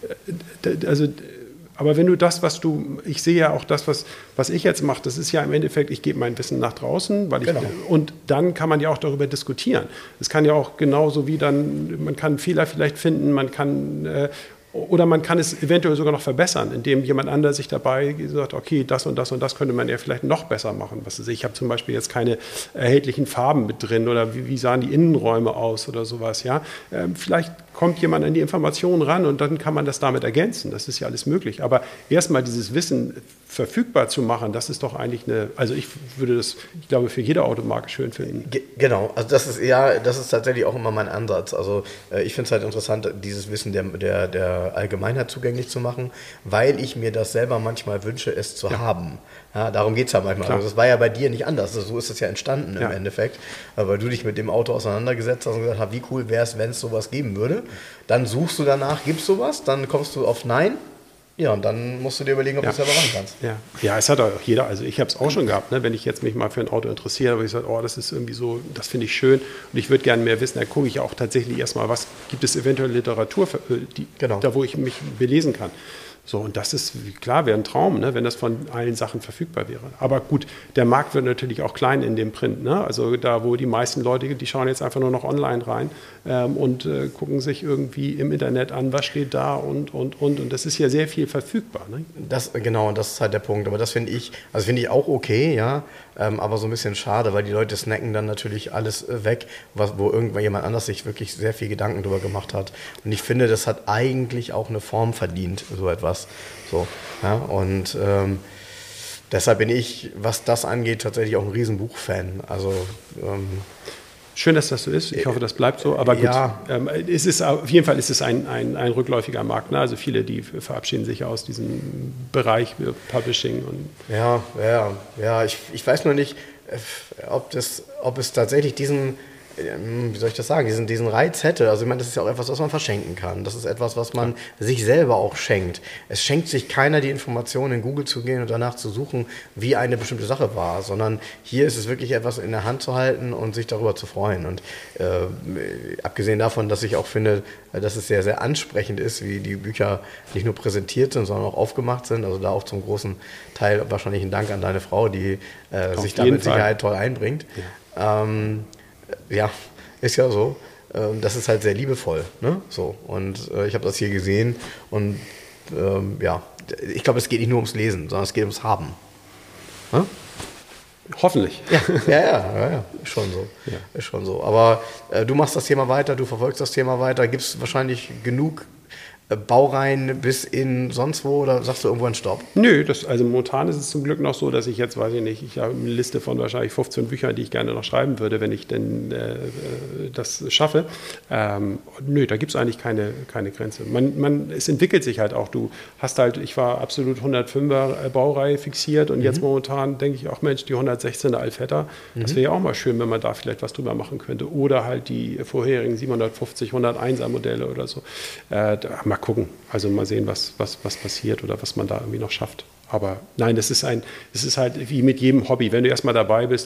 äh, also... Aber wenn du das, was du, ich sehe ja auch das, was, was ich jetzt mache, das ist ja im Endeffekt, ich gebe mein Wissen nach draußen, weil ich, genau. und dann kann man ja auch darüber diskutieren. Es kann ja auch genauso wie dann, man kann Fehler vielleicht finden, man kann, äh, oder man kann es eventuell sogar noch verbessern, indem jemand anderes sich dabei sagt, okay, das und das und das könnte man ja vielleicht noch besser machen. Was weiß ich, ich habe zum Beispiel jetzt keine erhältlichen Farben mit drin oder wie, wie sahen die Innenräume aus oder sowas, ja. Ähm, vielleicht kommt jemand an die Informationen ran und dann kann man das damit ergänzen. Das ist ja alles möglich. Aber erstmal dieses Wissen verfügbar zu machen, das ist doch eigentlich eine, also ich würde das, ich glaube, für jede Automarke schön finden. Ge- genau, also das ist ja, das ist tatsächlich auch immer mein Ansatz. Also äh, ich finde es halt interessant, dieses Wissen der, der, der Allgemeinheit zugänglich zu machen, weil ich mir das selber manchmal wünsche, es zu ja. haben. Ja, darum geht es ja manchmal. Also das war ja bei dir nicht anders. Also so ist es ja entstanden im ja. Endeffekt. Weil du dich mit dem Auto auseinandergesetzt hast und gesagt hast, wie cool wäre es, wenn es sowas geben würde. Dann suchst du danach, gibst du was, dann kommst du auf Nein. Ja, und dann musst du dir überlegen, ob ja. du es selber ran kannst. Ja, ja, es hat auch jeder, also ich habe es auch schon gehabt, ne? Wenn ich jetzt mich mal für ein Auto interessiere, aber ich sage, oh, das ist irgendwie so, das finde ich schön und ich würde gerne mehr wissen, dann gucke ich auch tatsächlich erstmal, was gibt es eventuell Literatur, für, die, genau. da wo ich mich belesen kann. So, und das ist, klar, wäre ein Traum, ne, wenn das von allen Sachen verfügbar wäre. Aber gut, der Markt wird natürlich auch klein in dem Print. Ne? Also da, wo die meisten Leute, die schauen jetzt einfach nur noch online rein ähm, und äh, gucken sich irgendwie im Internet an, was steht da und, und, und. Und das ist ja sehr viel verfügbar. Ne? Das, genau, das ist halt der Punkt. Aber das finde ich, also finde ich auch okay, ja, ähm, aber so ein bisschen schade, weil die Leute snacken dann natürlich alles äh, weg, was, wo irgendwann jemand anders sich wirklich sehr viel Gedanken drüber gemacht hat. Und ich finde, das hat eigentlich auch eine Form verdient, so etwas. So, ja, und ähm, deshalb bin ich, was das angeht, tatsächlich auch ein Riesenbuch-Fan. Also ähm, schön, dass das so ist. Ich hoffe, das bleibt so. Aber gut, ja. ähm, es ist, auf jeden Fall ist es ein, ein, ein rückläufiger Markt. Ne? Also viele, die verabschieden sich aus diesem Bereich Publishing. Und ja, ja, ja. Ich, ich weiß nur nicht, ob, das, ob es tatsächlich diesen, wie soll ich das sagen, diesen, diesen Reiz hätte. Also ich meine, das ist ja auch etwas, was man verschenken kann. Das ist etwas, was man ja. sich selber auch schenkt. Es schenkt sich keiner die Information, in Google zu gehen und danach zu suchen, wie eine bestimmte Sache war, sondern hier ist es wirklich etwas in der Hand zu halten und sich darüber zu freuen. Und äh, abgesehen davon, dass ich auch finde, dass es sehr, sehr ansprechend ist, wie die Bücher nicht nur präsentiert sind, sondern auch aufgemacht sind. Also da auch zum großen Teil wahrscheinlich ein Dank an deine Frau, die äh, sich da mit Sicherheit toll einbringt. Ja. Ähm, Ja, ist ja so. Das ist halt sehr liebevoll. Ne? So. Und äh, ich habe das hier gesehen und ähm, ja, ich glaube, es geht nicht nur ums Lesen, sondern es geht ums Haben. Hm? Hoffentlich. Ja, ja, ja, ja, ja. Ist schon so. Ja. Ist schon so. Aber äh, du machst das Thema weiter, du verfolgst das Thema weiter. Gibt es wahrscheinlich genug Baureihen bis in sonst wo oder sagst du irgendwann Stopp? Nö, das, also momentan ist es zum Glück noch so, dass ich jetzt, weiß ich nicht, ich habe eine Liste von wahrscheinlich fünfzehn Büchern, die ich gerne noch schreiben würde, wenn ich denn äh, das schaffe. Ähm, nö, da gibt es eigentlich keine, keine Grenze. Man, man, es entwickelt sich halt auch. Du hast halt, ich war absolut hundertfünfer Baureihe fixiert und mhm. jetzt momentan denke ich auch, Mensch, die hundertsechzehner Alfetta, mhm. das wäre ja auch mal schön, wenn man da vielleicht was drüber machen könnte. Oder halt die vorherigen siebenhundertfünfzig, hunderteiner Modelle oder so. Äh, da, mal gucken, also mal sehen, was, was, was passiert oder was man da irgendwie noch schafft. Aber nein, das ist ein, das ist halt wie mit jedem Hobby. Wenn du erstmal dabei bist,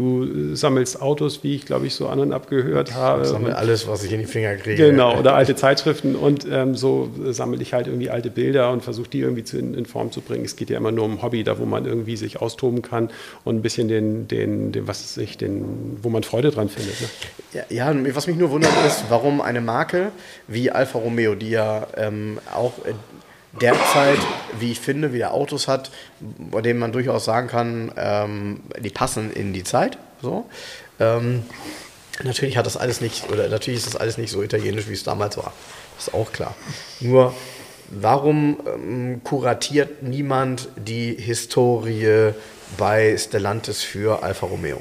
du sammelst Autos, wie ich glaube ich so an und abgehört habe. Ich sammle alles, was ich in die Finger kriege. Genau, oder alte Zeitschriften und ähm, so sammle ich halt irgendwie alte Bilder und versuche die irgendwie zu, in, in Form zu bringen. Es geht ja immer nur um Hobby, da wo man irgendwie sich austoben kann und ein bisschen den, den, den was ist ich, den, wo man Freude dran findet. Ne? Ja, ja, was mich nur wundert ist, warum eine Marke wie Alfa Romeo, die ja ähm, auch äh, derzeit, wie ich finde, wieder Autos hat, bei denen man durchaus sagen kann, ähm, die passen in die Zeit. So. Ähm, natürlich hat das alles nicht, oder natürlich ist das alles nicht so italienisch, wie es damals war. Das ist auch klar. Nur, warum ähm, kuratiert niemand die Historie bei Stellantis für Alfa Romeo?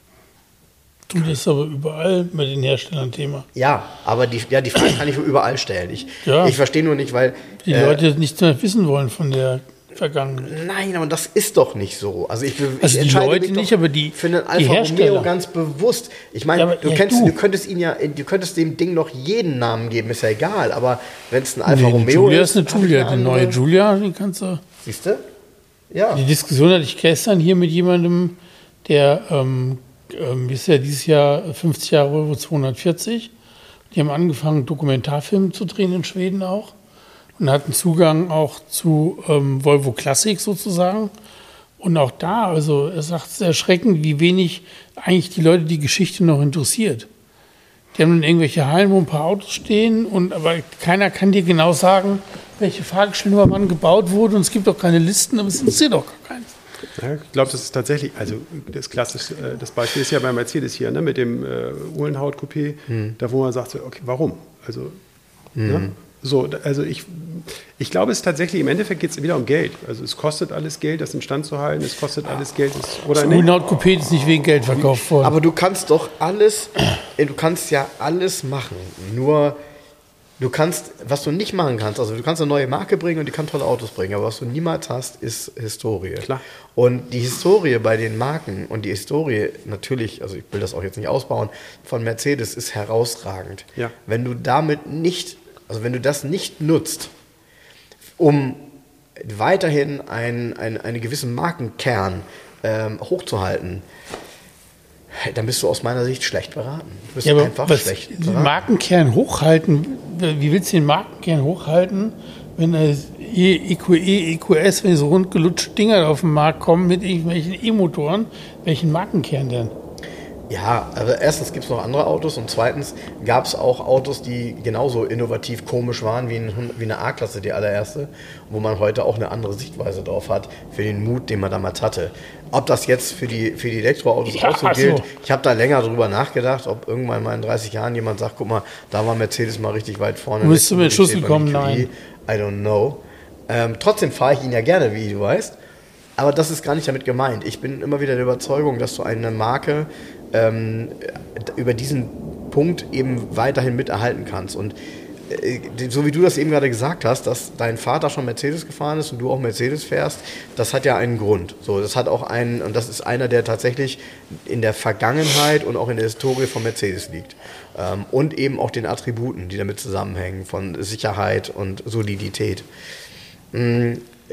Du, das ist aber überall mit den Herstellern Thema. Ja, aber die, ja, die Frage kann ich überall stellen. Ich, ja. ich verstehe nur nicht, weil... Die äh, Leute nichts mehr wissen wollen von der Vergangenheit. Nein, aber das ist doch nicht so. Also ich, also ich die Leute nicht, aber die für den Alfa Romeo ganz bewusst. Ich meine, ja, du, ja, du. du könntest ihn ja, du könntest dem Ding noch jeden Namen geben, ist ja egal. Aber wenn es ein Alfa nee, Romeo Giulia ist... Julia ist eine Giulia, die neue Giulia, die kannst du... Siehst du? Ja. Die Diskussion hatte ich gestern hier mit jemandem, der... Ähm, ist ja dieses Jahr fünfzig Jahre Volvo zweihundertvierzig. Die haben angefangen, Dokumentarfilme zu drehen in Schweden auch und hatten Zugang auch zu ähm, Volvo Classic sozusagen. Und auch da, also er sagt, es ist erschreckend, wie wenig eigentlich die Leute die Geschichte noch interessiert. Die haben dann irgendwelche Hallen, wo ein paar Autos stehen, und aber keiner kann dir genau sagen, welche Fahrgestellnummer wann gebaut wurde, und es gibt auch keine Listen, aber es interessiert auch gar keinen. Ja, ich glaube, das ist tatsächlich, also das klassische, das Beispiel ist ja bei Mercedes hier, ne, mit dem äh, Uhlenhaut-Coupé, hm. da wo man sagt, okay, warum? Also, hm. ne? so, also ich, ich glaube, es ist tatsächlich, im Endeffekt geht es wieder um Geld. Also es kostet alles Geld, das instand zu halten, es kostet alles Geld. Das, oder das Uhlenhaut-Coupé ist nicht wegen Geld verkauft worden. Aber du kannst doch alles, du kannst ja alles machen, nur... Du kannst, was du nicht machen kannst, also du kannst eine neue Marke bringen und die kann tolle Autos bringen, aber was du niemals hast, ist Historie. Klar. Und die Historie bei den Marken und die Historie natürlich, also ich will das auch jetzt nicht ausbauen, von Mercedes ist herausragend. Ja. Wenn du damit nicht, also wenn du das nicht nutzt, um weiterhin einen, einen, einen gewissen Markenkern ähm, hochzuhalten, dann bist du aus meiner Sicht schlecht beraten. Du bist ja, aber einfach was, schlecht beraten. Den Markenkern hochhalten, wie willst du den Markenkern hochhalten, wenn er E Q E, E Q S, wenn so rundgelutschte Dinger auf den Markt kommen mit irgendwelchen E-Motoren, welchen Markenkern denn? Ja, also erstens gibt es noch andere Autos und zweitens gab es auch Autos, die genauso innovativ komisch waren wie, ein, wie eine A-Klasse, die allererste, wo man heute auch eine andere Sichtweise drauf hat für den Mut, den man damals hatte. Ob das jetzt für die, für die Elektroautos Ja, auch so also. gilt, ich habe da länger drüber nachgedacht, ob irgendwann mal in dreißig Jahren jemand sagt, guck mal, da war Mercedes mal richtig weit vorne. Müsste mit Schuss gekommen, nein. I don't know. Ähm, trotzdem fahre ich ihn ja gerne, wie du weißt. Aber das ist gar nicht damit gemeint. Ich bin immer wieder der Überzeugung, dass du eine Marke ähm, über diesen Punkt eben weiterhin miterhalten kannst. Und äh, so wie du das eben gerade gesagt hast, dass dein Vater schon Mercedes gefahren ist und du auch Mercedes fährst, das hat ja einen Grund. So, das hat auch einen, und das ist einer, der tatsächlich in der Vergangenheit und auch in der Historie von Mercedes liegt. Ähm, und eben auch den Attributen, die damit zusammenhängen, von Sicherheit und Solidität. Mhm.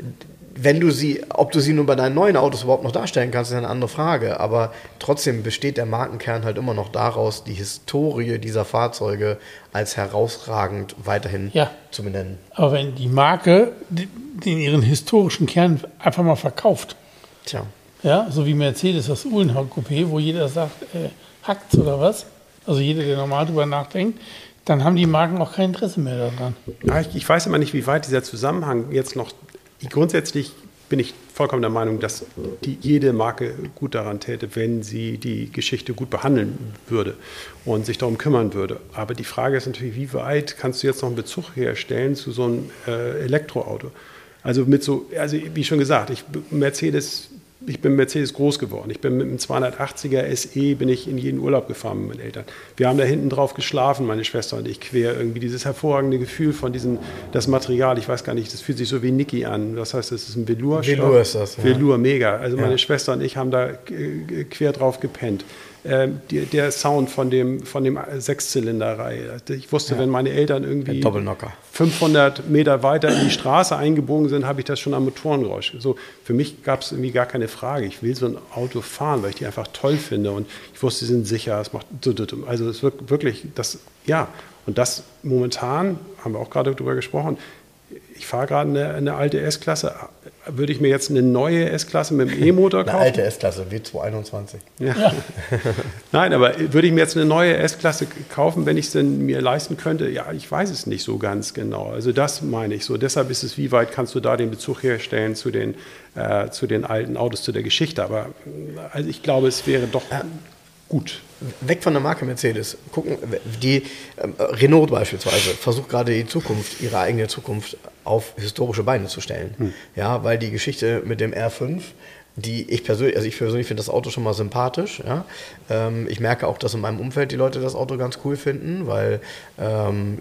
Wenn du sie, ob du sie nun bei deinen neuen Autos überhaupt noch darstellen kannst, ist eine andere Frage. Aber trotzdem besteht der Markenkern halt immer noch daraus, die Historie dieser Fahrzeuge als herausragend weiterhin Ja. zu benennen. Aber wenn die Marke den ihren historischen Kern einfach mal verkauft, Tja. ja, so wie Mercedes das Uhlenhaut-Coupé, wo jeder sagt, äh, hackt's oder was, also jeder, der normal drüber nachdenkt, dann haben die Marken auch kein Interesse mehr daran. Ja, ich, ich weiß immer nicht, wie weit dieser Zusammenhang jetzt noch. Grundsätzlich bin ich vollkommen der Meinung, dass die, jede Marke gut daran täte, wenn sie die Geschichte gut behandeln würde und sich darum kümmern würde. Aber die Frage ist natürlich, wie weit kannst du jetzt noch einen Bezug herstellen zu so einem äh, Elektroauto? Also mit so, also wie schon gesagt, ich Mercedes, ich bin Mercedes groß geworden. Ich bin mit einem zweihundertachtziger S E bin ich in jeden Urlaub gefahren mit meinen Eltern. Wir haben da hinten drauf geschlafen, meine Schwester und ich, quer irgendwie dieses hervorragende Gefühl von diesem, das Material, ich weiß gar nicht, das fühlt sich so wie Niki an. Das heißt, das ist ein Velour. Velour ist das, ja. Velour, mega. Also meine Ja. Schwester und ich haben da äh, quer drauf gepennt. Ähm, die, der Sound von dem, von dem Sechszylinderreihe. Ich wusste, Ja. wenn meine Eltern irgendwie Der Doppelnocker. fünfhundert Meter weiter in die Straße eingebogen sind, habe ich das schon am Motorengeräusch. So, für mich gab es irgendwie gar keine Frage. Ich will so ein Auto fahren, weil ich die einfach toll finde. Und ich wusste, sie sind sicher. Es macht, also es wird wirklich, das, ja. Und das momentan, haben wir auch gerade darüber gesprochen, ich fahre gerade eine, eine alte S-Klasse. Würde ich mir jetzt eine neue S-Klasse mit dem E-Motor kaufen? Eine alte S-Klasse, W zweihunderteinundzwanzig. Ja. Ja. Nein, aber würde ich mir jetzt eine neue S-Klasse kaufen, wenn ich es denn mir leisten könnte? Ja, ich weiß es nicht so ganz genau. Also das meine ich so. Deshalb ist es, wie weit kannst du da den Bezug herstellen zu den, äh, zu den alten Autos, zu der Geschichte. Aber also ich glaube, es wäre doch ja. gut. Weg von der Marke Mercedes. Gucken, die äh, Renault beispielsweise versucht gerade die Zukunft, ihre eigene Zukunft auf historische Beine zu stellen. Hm. Ja, weil die Geschichte mit dem R fünf, die ich persönlich, also ich persönlich finde das Auto schon mal sympathisch. Ja? Ähm, ich merke auch, dass in meinem Umfeld die Leute das Auto ganz cool finden, weil ähm,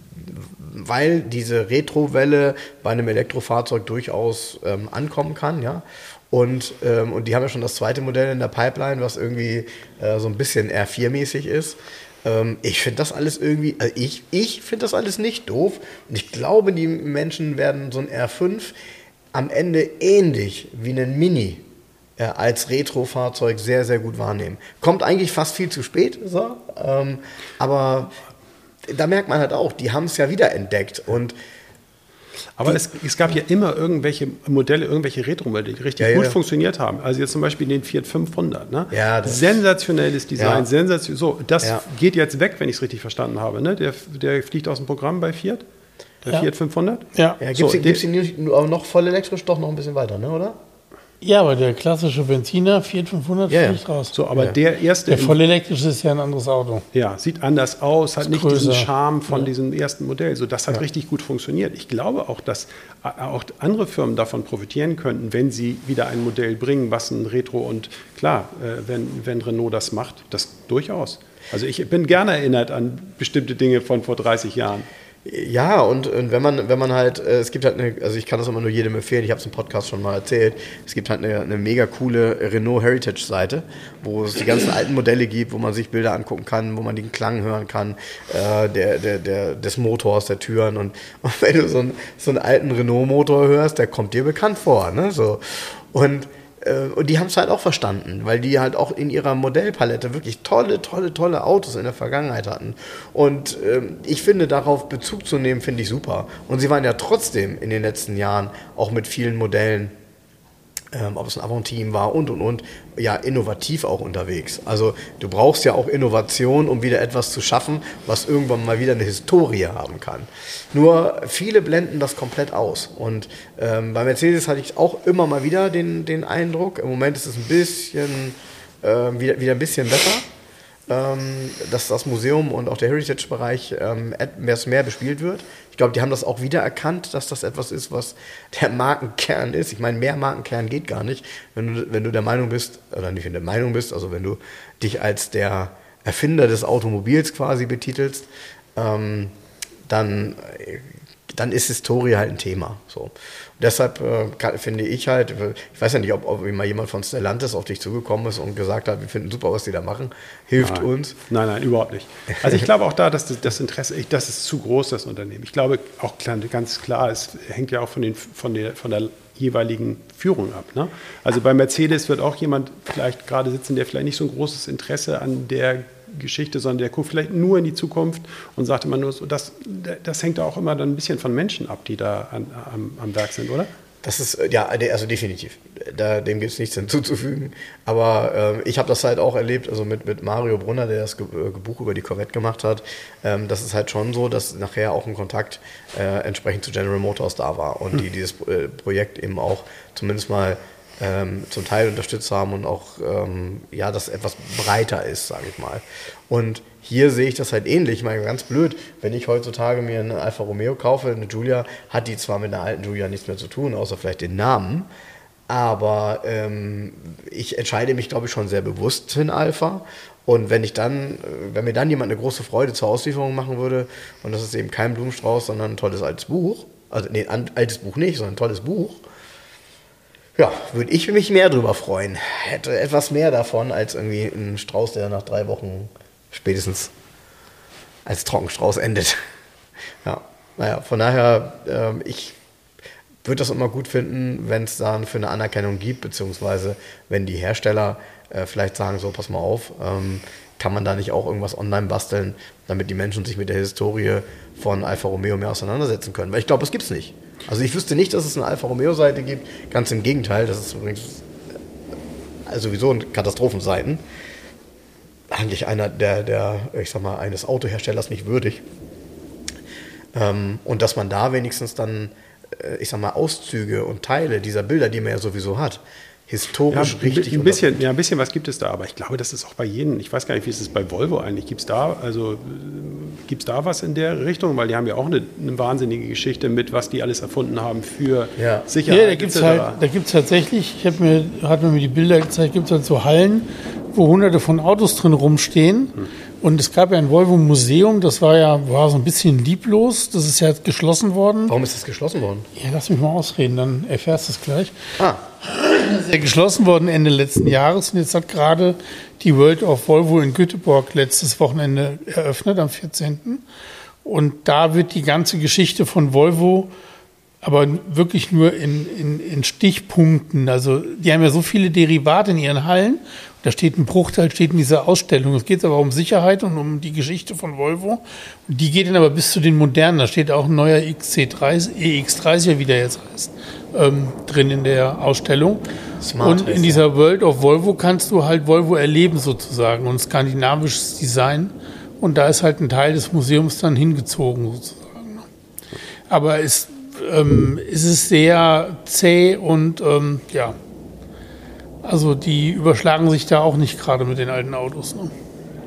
weil diese Retrowelle bei einem Elektrofahrzeug durchaus ähm, ankommen kann, ja. Und, ähm, und die haben ja schon das zweite Modell in der Pipeline, was irgendwie äh, so ein bisschen R vier mäßig ist. Ähm, ich finde das alles irgendwie, also ich, ich finde das alles nicht doof. Und ich glaube, die Menschen werden so ein R fünf am Ende ähnlich wie einen Mini äh, als Retro-Fahrzeug sehr, sehr gut wahrnehmen. Kommt eigentlich fast viel zu spät, so, ähm, aber da merkt man halt auch, die haben es ja wieder entdeckt und aber es, es gab ja immer irgendwelche Modelle, irgendwelche Retro-Modelle, die richtig ja, gut ja. funktioniert haben. Also jetzt zum Beispiel den Fiat fünfhundert. Ne? Ja, sensationelles Design, ja. sensation, so, das ja. geht jetzt weg, wenn ich es richtig verstanden habe. Ne? Der, der fliegt aus dem Programm bei Fiat, der ja. Fiat fünfhundert. Ja, ja gibt es so, ihn nicht noch voll elektrisch, doch noch ein bisschen weiter, ne, oder? Ja, aber der klassische Benziner Fiat fünfhundert ja, fliegt raus. So, aber ja. der erste... Der voll elektrische ist ja ein anderes Auto. Ja, sieht anders aus, hat nicht größer. diesen Charme von ja. diesem ersten Modell. So, das hat ja. richtig gut funktioniert. Ich glaube auch, dass auch andere Firmen davon profitieren könnten, wenn sie wieder ein Modell bringen, was ein Retro und klar, wenn, wenn Renault das macht, das durchaus. Also ich bin gerne erinnert an bestimmte Dinge von vor dreißig Jahren. Ja, und, und wenn man, wenn man halt, äh, es gibt halt eine, also ich kann das immer nur jedem empfehlen, ich habe es im Podcast schon mal erzählt, es gibt halt eine, eine mega coole Renault Heritage-Seite, wo es die ganzen alten Modelle gibt, wo man sich Bilder angucken kann, wo man den Klang hören kann, äh, der, der, der, des Motors, der Türen und, und wenn du so einen, so einen alten Renault-Motor hörst, der kommt dir bekannt vor, ne, so. Und äh, und die haben es halt auch verstanden, weil die halt auch in ihrer Modellpalette wirklich tolle, tolle, tolle Autos in der Vergangenheit hatten. Und ähm, ich finde, darauf Bezug zu nehmen, finde ich super. Und sie waren ja trotzdem in den letzten Jahren auch mit vielen Modellen, Ähm, ob es ein Avon-Team war und, und, und, ja, innovativ auch unterwegs. Also du brauchst ja auch Innovation, um wieder etwas zu schaffen, was irgendwann mal wieder eine Historie haben kann. Nur viele blenden das komplett aus. Und ähm, bei Mercedes hatte ich auch immer mal wieder den, den Eindruck, im Moment ist es ein bisschen, äh, wieder, wieder ein bisschen besser, ähm, dass das Museum und auch der Heritage-Bereich ähm, etwas mehr bespielt wird. Ich glaube, die haben das auch wieder erkannt, dass das etwas ist, was der Markenkern ist. Ich meine, mehr Markenkern geht gar nicht, wenn du, wenn du der Meinung bist, oder nicht in der Meinung bist, also wenn du dich als der Erfinder des Automobils quasi betitelst, ähm, dann, dann ist Historie halt ein Thema. So. Und deshalb äh, kann, finde ich halt, ich weiß ja nicht, ob, ob mal jemand von Stellantis auf dich zugekommen ist und gesagt hat, wir finden super, was die da machen, hilft nein. uns. Nein, nein, überhaupt nicht. Also ich glaube auch da, dass das, das Interesse, ich, das ist zu groß, das Unternehmen. Ich glaube auch klar, ganz klar, es hängt ja auch von, den, von, der, von der jeweiligen Führung ab. Ne? Also bei Mercedes wird auch jemand vielleicht gerade sitzen, der vielleicht nicht so ein großes Interesse an der Geschichte, sondern der guckt vielleicht nur in die Zukunft und sagt immer nur so, das, das hängt auch immer dann ein bisschen von Menschen ab, die da an, am, am Werk sind, oder? Das ist, ja, also definitiv. Da, dem gibt es nichts hinzuzufügen. Aber äh, ich habe das halt auch erlebt, also mit, mit Mario Brunner, der das Ge Buch über die Corvette gemacht hat. Ähm, das ist halt schon so, dass nachher auch ein Kontakt äh, entsprechend zu General Motors da war und hm. die dieses äh, Projekt eben auch zumindest mal ähm, zum Teil unterstützt haben und auch, ähm, ja, das etwas breiter ist, sage ich mal. Und hier sehe ich das halt ähnlich. Ich meine, ganz blöd, wenn ich heutzutage mir eine Alfa Romeo kaufe, eine Giulia, hat die zwar mit einer alten Giulia nichts mehr zu tun, außer vielleicht den Namen, aber ähm, ich entscheide mich, glaube ich, schon sehr bewusst für einen Alfa. Und wenn ich dann, wenn mir dann jemand eine große Freude zur Auslieferung machen würde, und das ist eben kein Blumenstrauß, sondern ein tolles altes Buch, also nee, ein altes Buch nicht, sondern ein tolles Buch, ja, würde ich mich mehr drüber freuen. Hätte etwas mehr davon als irgendwie ein Strauß, der nach drei Wochen spätestens als Trockenstrauß endet. Ja, naja, von daher, äh, ich würde das immer gut finden, wenn es dann für eine Anerkennung gibt, beziehungsweise wenn die Hersteller äh, vielleicht sagen, so, pass mal auf, ähm, kann man da nicht auch irgendwas online basteln, damit die Menschen sich mit der Historie von Alfa Romeo mehr auseinandersetzen können. Weil ich glaube, das gibt es nicht. Also ich wüsste nicht, dass es eine Alfa Romeo-Seite gibt. Ganz im Gegenteil, das ist übrigens also sowieso eine Katastrophenseiten. Eigentlich einer der, der, ich sag mal, eines Autoherstellers nicht würdig. Ähm, und dass man da wenigstens dann, äh, ich sag mal, Auszüge und Teile dieser Bilder, die man ja sowieso hat, historisch ja, richtig. Ein bisschen, ja, ein bisschen was gibt es da, aber ich glaube, das ist auch bei jedem, ich weiß gar nicht, wie ist es bei Volvo eigentlich, gibt es da, also gibt es da was in der Richtung, weil die haben ja auch eine, eine wahnsinnige Geschichte mit, was die alles erfunden haben für ja. Sicherheit. Ja, da gibt es halt, da gibt's tatsächlich, ich habe mir, hat mir die Bilder gezeigt, gibt es halt so Hallen, wo hunderte von Autos drin rumstehen. Hm. Und es gab ja ein Volvo-Museum, das war ja war so ein bisschen lieblos, das ist ja geschlossen worden. Warum ist das geschlossen worden? Ja, lass mich mal ausreden, dann erfährst du es gleich. Ah. Das ist ja geschlossen worden Ende letzten Jahres und jetzt hat gerade die World of Volvo in Göteborg letztes Wochenende eröffnet, am vierzehnten Und da wird die ganze Geschichte von Volvo aber wirklich nur in, in, in Stichpunkten. Also die haben ja so viele Derivate in ihren Hallen. Da steht ein Bruchteil, steht in dieser Ausstellung. Es geht aber um Sicherheit und um die Geschichte von Volvo. Und die geht dann aber bis zu den modernen. Da steht auch ein neuer X C dreißig, E X dreißig, wie der jetzt heißt, ähm, drin in der Ausstellung. Smart und in dieser World of Volvo kannst du halt Volvo erleben sozusagen und skandinavisches Design. Und da ist halt ein Teil des Museums dann hingezogen sozusagen. Aber es Ähm, ist es sehr zäh und ähm, ja, also die überschlagen sich da auch nicht gerade mit den alten Autos. Ne?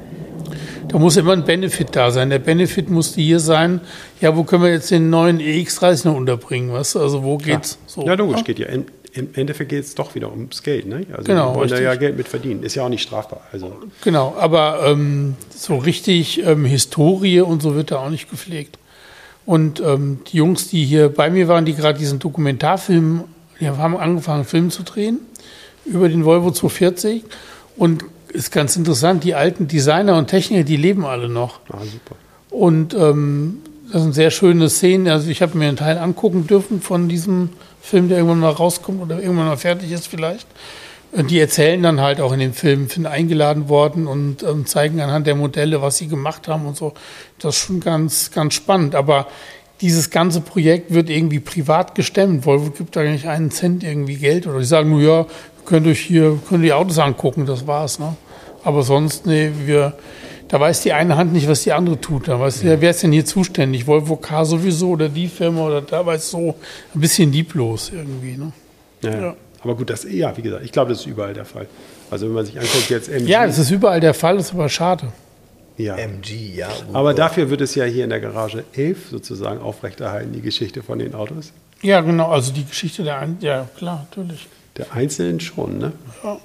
Da muss immer ein Benefit da sein. Der Benefit musste hier sein, ja, wo können wir jetzt den neuen E X dreißig noch unterbringen? Was? Also wo geht's? Ja. So? Ja, logisch, geht ja. Im Endeffekt geht es doch wieder ums Geld. Ne? Also genau, die wollen richtig. da ja Geld mit verdienen. Ist ja auch nicht strafbar. Also. Genau, aber ähm, so richtig ähm, Historie und so wird da auch nicht gepflegt. Und ähm, die Jungs, die hier bei mir waren, die gerade diesen Dokumentarfilm, die haben angefangen, Film zu drehen über den Volvo zweihundertvierzig. Und ist ganz interessant, die alten Designer und Techniker, die leben alle noch. Ah, super. Und ähm, das sind sehr schöne Szenen. Also ich habe mir einen Teil angucken dürfen von diesem Film, der irgendwann mal rauskommt oder irgendwann mal fertig ist vielleicht. die erzählen dann halt auch in dem Film, sind eingeladen worden und ähm, zeigen anhand der Modelle, was sie gemacht haben und so. Das ist schon ganz, ganz spannend. Aber dieses ganze Projekt wird irgendwie privat gestemmt. Volvo gibt da nicht einen Cent irgendwie Geld. Oder die sagen nur, ja, könnt euch hier, könnt ihr die Autos angucken, das war's. Ne? Aber sonst, nee, wir, da weiß die eine Hand nicht, was die andere tut. Da weiß ja, wer ist denn hier zuständig? Volvo Car sowieso oder die Firma oder da weiß so ein bisschen lieblos irgendwie. Ne? Ja, ja. Aber gut, das, ja, wie gesagt, ich glaube, das ist überall der Fall. Also wenn man sich anguckt jetzt M G. Ja, das ist überall der Fall, ist aber schade. Ja. M G, ja. Gut. Aber dafür wird es ja hier in der Garage elf sozusagen aufrechterhalten, die Geschichte von den Autos. Ja, genau, also die Geschichte der, Ein ja klar, natürlich. Der Einzelnen schon, ne? Ja.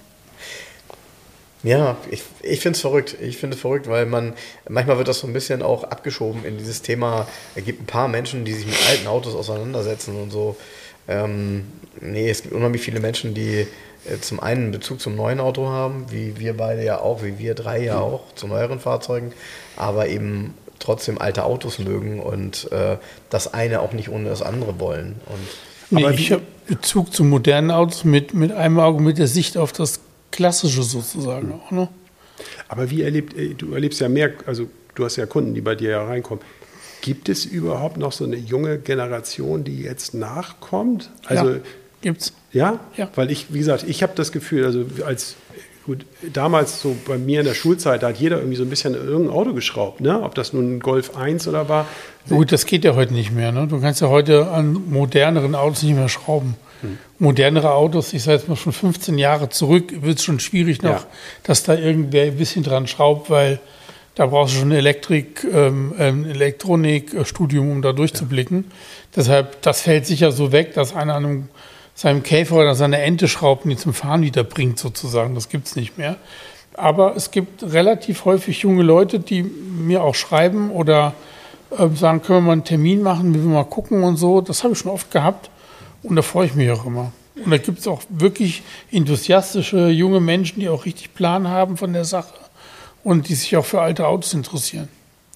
Ja, ich, ich finde es verrückt. Ich finde es verrückt, weil man, manchmal wird das so ein bisschen auch abgeschoben in dieses Thema, es gibt ein paar Menschen, die sich mit alten Autos auseinandersetzen und so. Ähm, nee, es gibt unheimlich viele Menschen, die äh, zum einen Bezug zum neuen Auto haben, wie wir beide ja auch, wie wir drei ja auch, zu neueren Fahrzeugen, aber eben trotzdem alte Autos mögen und äh, das eine auch nicht ohne das andere wollen. Und, Nee, aber ich habe Bezug zu modernen Autos mit, mit einem Auge, mit der Sicht auf das Klassische sozusagen auch, ne? Aber wie erlebt, du erlebst ja mehr, also du hast ja Kunden, die bei dir ja reinkommen. Gibt es überhaupt noch so eine junge Generation, die jetzt nachkommt? Also, ja, gibt's. Ja? Ja. Weil ich, wie gesagt, ich habe das Gefühl, also als gut, damals so bei mir in der Schulzeit, da hat jeder irgendwie so ein bisschen irgendein Auto geschraubt, ne? Ob das nun ein Golf eins oder war. Gut, das geht ja heute nicht mehr, ne? Du kannst ja heute an moderneren Autos nicht mehr schrauben. Hm. Modernere Autos, ich sage jetzt mal schon fünfzehn Jahre zurück, wird es schon schwierig noch, ja. dass da irgendwer ein bisschen dran schraubt, weil da brauchst du schon ein Elektrik, ähm, ein Elektronikstudium, um da durchzublicken. Ja. Deshalb, das fällt sicher so weg, dass einer an einem, seinem Käfer oder seiner Ente schraubt und die zum Fahren wieder bringt sozusagen. Das gibt es nicht mehr. Aber es gibt relativ häufig junge Leute, die mir auch schreiben oder äh, sagen, können wir mal einen Termin machen, will wir mal gucken und so. Das habe ich schon oft gehabt und da freue ich mich auch immer. Und da gibt es auch wirklich enthusiastische junge Menschen, die auch richtig Plan haben von der Sache. Und die sich auch für alte Autos interessieren.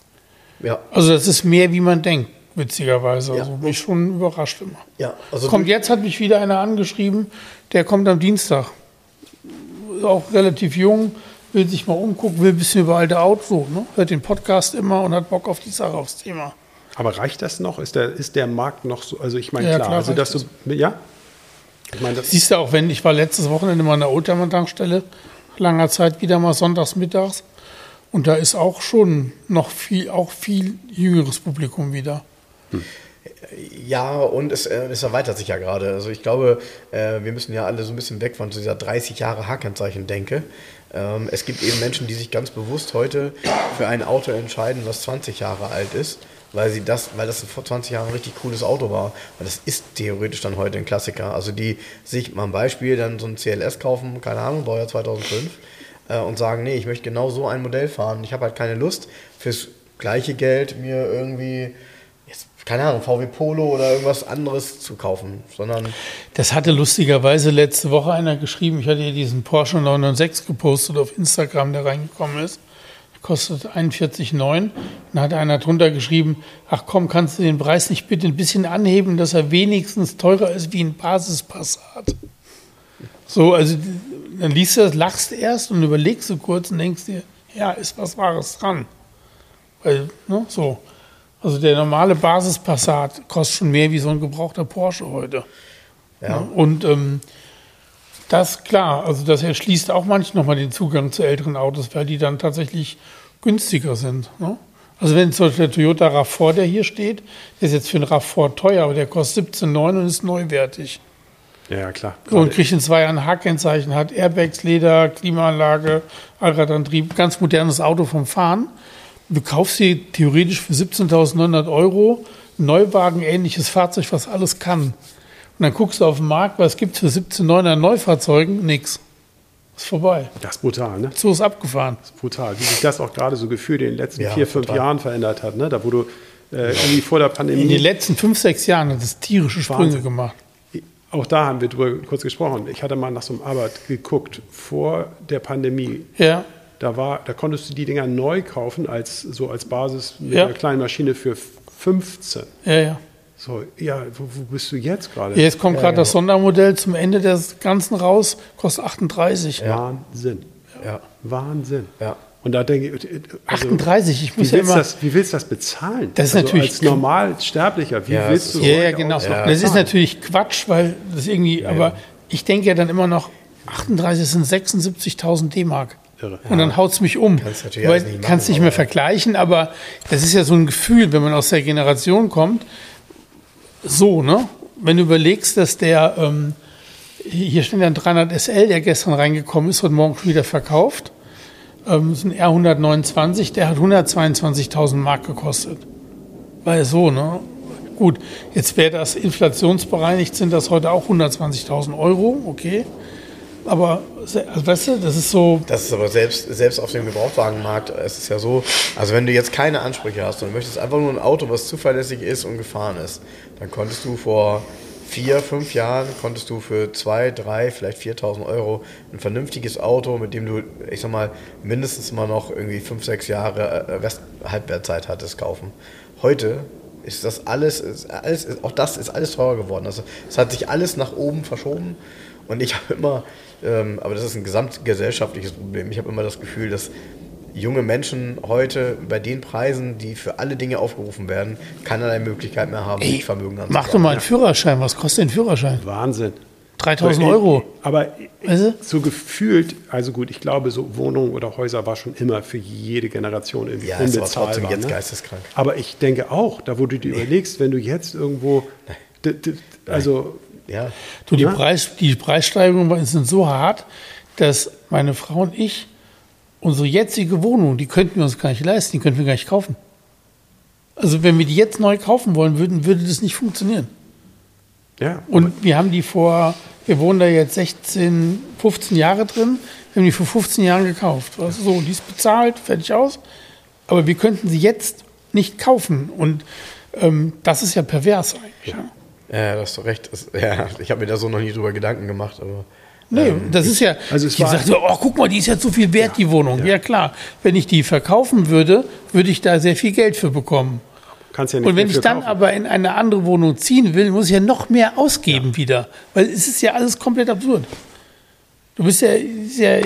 Ja. Also das ist mehr, wie man denkt, witzigerweise. Ja. Also bin ich schon überrascht immer. Ja, also kommt jetzt, hat mich wieder einer angeschrieben, der kommt am Dienstag. Auch relativ jung, will sich mal umgucken, will ein bisschen über alte Autos, so, ne? Hört den Podcast immer und hat Bock auf die Sache, aufs Thema. Aber reicht das noch? Ist der, ist der Markt noch so? Also ich meine, ja, klar, klar, also dass du, ja? Ich meine, das siehst du auch, wenn ich war letztes Wochenende mal an der Oldtimer-Tankstelle, langer Zeit wieder mal sonntags mittags. Und da ist auch schon noch viel, auch viel jüngeres Publikum wieder. Hm. Ja, und es, es erweitert sich ja gerade. Also ich glaube, äh, wir müssen ja alle so ein bisschen weg von dieser dreißig Jahre H-Kennzeichen-Denke. Ähm, es gibt eben Menschen, die sich ganz bewusst heute für ein Auto entscheiden, was zwanzig Jahre alt ist, weil sie das, weil das vor zwanzig Jahren ein richtig cooles Auto war. Und das ist theoretisch dann heute ein Klassiker. Also die sich mal ein Beispiel dann so ein C L S kaufen, keine Ahnung, Baujahr zweitausendfünf, äh, und sagen, nee, ich möchte genau so ein Modell fahren. Ich habe halt keine Lust, fürs gleiche Geld mir irgendwie, jetzt, keine Ahnung, V W Polo oder irgendwas anderes zu kaufen, sondern... Das hatte lustigerweise letzte Woche einer geschrieben. Ich hatte ja diesen Porsche neunhundertsechs gepostet auf Instagram, der reingekommen ist. Kostet einundvierzig Komma neun. Dann hat einer drunter geschrieben, ach komm, kannst du den Preis nicht bitte ein bisschen anheben, dass er wenigstens teurer ist wie ein Basispassat. So, also dann liest du das, lachst erst und überlegst du kurz und denkst dir, ja, ist was Wahres dran. Weil, ne, so. Also der normale Basispassat kostet schon mehr wie so ein gebrauchter Porsche heute. Ja. Ja, und ähm, das, klar, also das erschließt auch manchmal nochmal den Zugang zu älteren Autos, weil die dann tatsächlich günstiger sind. Ne? Also wenn zum Beispiel der Toyota RAV vier, der hier steht, der ist jetzt für einen RAV vier teuer, aber der kostet siebzehn Komma neun und ist neuwertig. Ja, klar. So, und kriegt in zwei Jahren ein H-Kennzeichen, hat Airbags, Leder, Klimaanlage, Allradantrieb, ganz modernes Auto vom Fahren. Du kaufst dir theoretisch für siebzehntausendneunhundert Euro ein Neuwagen, ähnliches Fahrzeug, was alles kann. Und dann guckst du auf den Markt, was gibt es für siebzehn Komma neun an Neufahrzeugen? Nix. Ist vorbei. Das ist brutal, ne? So ist abgefahren. Das ist brutal. Wie sich das auch gerade so gefühlt in den letzten ja, vier, fünf total. Jahren verändert hat, ne? Da wo du äh, irgendwie vor der Pandemie... In den letzten fünf, sechs Jahren hat es tierische Sprünge Wahnsinn. gemacht. Auch da haben wir drüber kurz gesprochen. Ich hatte mal nach so einem Arbeit geguckt, vor der Pandemie. Ja. Da, war, da konntest du die Dinger neu kaufen, als, so als Basis mit ja. einer kleinen Maschine für fünfzehn. Ja, ja. So, ja, wo, wo bist du jetzt gerade? Jetzt kommt Ja, gerade genau. das Sondermodell zum Ende des Ganzen raus, kostet achtunddreißig. Wahnsinn. Ja. Wahnsinn. Ja. Und da denke ich, also, achtunddreißig, ich muss wie ja willst, immer... das, wie willst du das bezahlen? Das ist also natürlich- als Normalsterblicher, wie Ja, willst du das Ja, so ja, ein genau. Auto noch Das ist bezahlen? natürlich Quatsch, weil das irgendwie, aber ich denke ja dann immer noch, achtunddreißig sind sechsundsiebzigtausend D-Mark. Irre. Und dann haut es mich um. Kannst natürlich Weil alles nicht kannst machen, nicht mehr aber- vergleichen, aber das ist ja so ein Gefühl, wenn man aus der Generation kommt. So, ne? Wenn du überlegst, dass der, ähm, hier steht ja ein dreihundert S L, der gestern reingekommen ist, heute Morgen schon wieder verkauft. Ähm, das ist ein R hundertneunundzwanzig, der hat hundertzweiundzwanzigtausend Mark gekostet. Weil so, ne? Gut, jetzt wäre das inflationsbereinigt, sind das heute auch hundertzwanzigtausend Euro, okay. Aber, also, weißt du, das ist so, Das ist aber selbst, selbst auf dem Gebrauchtwagenmarkt, es ist ja so, also wenn du jetzt keine Ansprüche hast und du möchtest einfach nur ein Auto, was zuverlässig ist und gefahren ist, dann konntest du vor vier, fünf Jahren, konntest du für zwei, drei, vielleicht viertausend Euro ein vernünftiges Auto, mit dem du, ich sag mal, mindestens mal noch irgendwie fünf, sechs Jahre Rest Halbwertzeit hattest, kaufen. Heute ist das alles, ist alles ist, auch das ist alles teurer geworden. Also es hat sich alles nach oben verschoben und ich habe immer, ähm, aber das ist ein gesamtgesellschaftliches Problem, ich habe immer das Gefühl, dass junge Menschen heute bei den Preisen, die für alle Dinge aufgerufen werden, keinerlei Möglichkeit mehr haben, sich Vermögen anzusparen. mach doch mal einen Führerschein. Was kostet ein Führerschein? Wahnsinn. dreitausend Euro. Aber Weißt du? so gefühlt, also gut, ich glaube, so Wohnungen oder Häuser war schon immer für jede Generation irgendwie Ja, ist aber unbezahlbar. trotzdem jetzt ne? geisteskrank. Aber ich denke auch, da wo du dir überlegst, wenn du jetzt irgendwo, d- d- also Ja, Du, die, Ja. Preis, die Preissteigerungen bei uns sind so hart, dass meine Frau und ich unsere jetzige Wohnung, die könnten wir uns gar nicht leisten, die könnten wir gar nicht kaufen. Also wenn wir die jetzt neu kaufen wollen würden, würde das nicht funktionieren. ja, Und wir haben die vor, wir wohnen da jetzt sechzehn, fünfzehn Jahre drin, wir haben die vor fünfzehn Jahren gekauft. Weißt du, so, die ist bezahlt, fertig aus. Aber wir könnten sie jetzt nicht kaufen. Und ähm, das ist ja pervers eigentlich. Ja. ja, da hast du recht. Das, ja, ich habe mir da so noch nie drüber Gedanken gemacht, aber Nee, das ist ja, also es ich war- sagte, oh, guck mal, die ist ja so viel wert, die Wohnung. Ja. klar, wenn ich die verkaufen würde, würde ich da sehr viel Geld für bekommen. kannst ja nicht Und wenn mehr ich für dann kaufen. aber in eine andere Wohnung ziehen will, muss ich ja noch mehr ausgeben wieder. Weil es ist ja alles komplett absurd. Du bist ja, ist ja,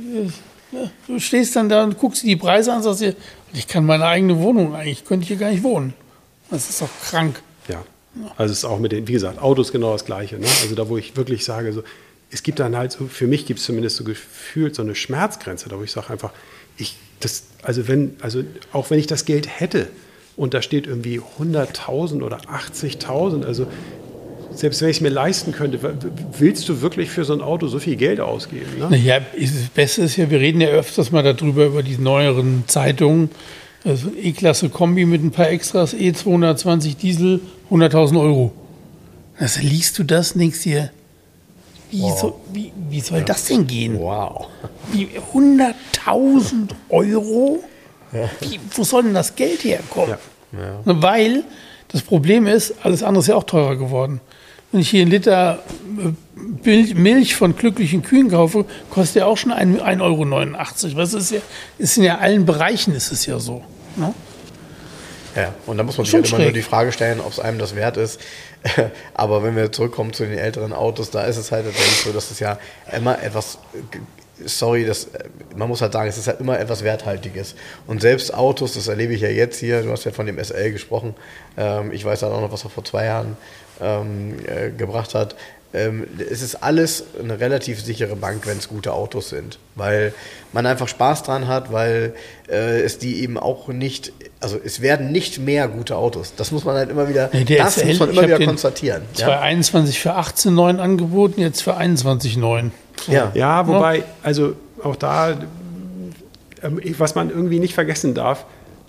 du stehst dann da und guckst dir die Preise an und sagst dir, ich kann meine eigene Wohnung eigentlich, könnte ich hier gar nicht wohnen. Das ist doch krank. Ja, also es ist auch mit den, wie gesagt, Autos genau das Gleiche. Ne? Also da, wo ich wirklich sage, so, es gibt dann halt so, für mich gibt es zumindest so gefühlt so eine Schmerzgrenze, da wo ich sage einfach, ich, das, also wenn, also auch wenn ich das Geld hätte und da steht irgendwie hunderttausend oder achtzigtausend, also selbst wenn ich es mir leisten könnte, w- willst du wirklich für so ein Auto so viel Geld ausgeben? Ne? Naja, das Beste ist ja, wir reden ja öfters mal darüber, über die neueren Zeitungen. Also E-Klasse Kombi mit ein paar Extras, E zweihundertzwanzig Diesel, hunderttausend Euro. Also liest du das und denkst dir, wie, so, wie, wie soll das denn gehen? wow. Wie, hunderttausend Euro? Wie, wo soll denn das Geld herkommen? Ja. Weil das Problem ist, alles andere ist ja auch teurer geworden. Wenn ich hier einen Liter äh, Mil- Milch von glücklichen Kühen kaufe, kostet ja auch schon ein Euro neunundachtzig. Was ist ja, ist in ja allen Bereichen ist es ja so. Ne? Ja, und da muss man sich Schon halt immer nur schräg. die Frage stellen, ob es einem das wert ist. Aber wenn wir zurückkommen zu den älteren Autos, da ist es halt tatsächlich so, dass es ja immer etwas, sorry, das, man muss halt sagen, es ist halt immer etwas Werthaltiges. Und selbst Autos, das erlebe ich ja jetzt hier, du hast ja von dem S L gesprochen, ähm, ich weiß halt auch noch, was er vor zwei Jahren ähm, äh, gebracht hat. Ähm, es ist alles eine relativ sichere Bank, wenn es gute Autos sind, weil man einfach Spaß dran hat, weil äh, es die eben auch nicht, also es werden nicht mehr gute Autos. Das muss man halt immer wieder, Nee, der das S L, muss man ich immer hab wieder den konstatieren. Ja? zweitausendeinundzwanzig für achtzehn Komma neun angeboten, jetzt für einundzwanzig Komma neun. So. Ja. Ja, wobei, also auch da, ähm, was man irgendwie nicht vergessen darf,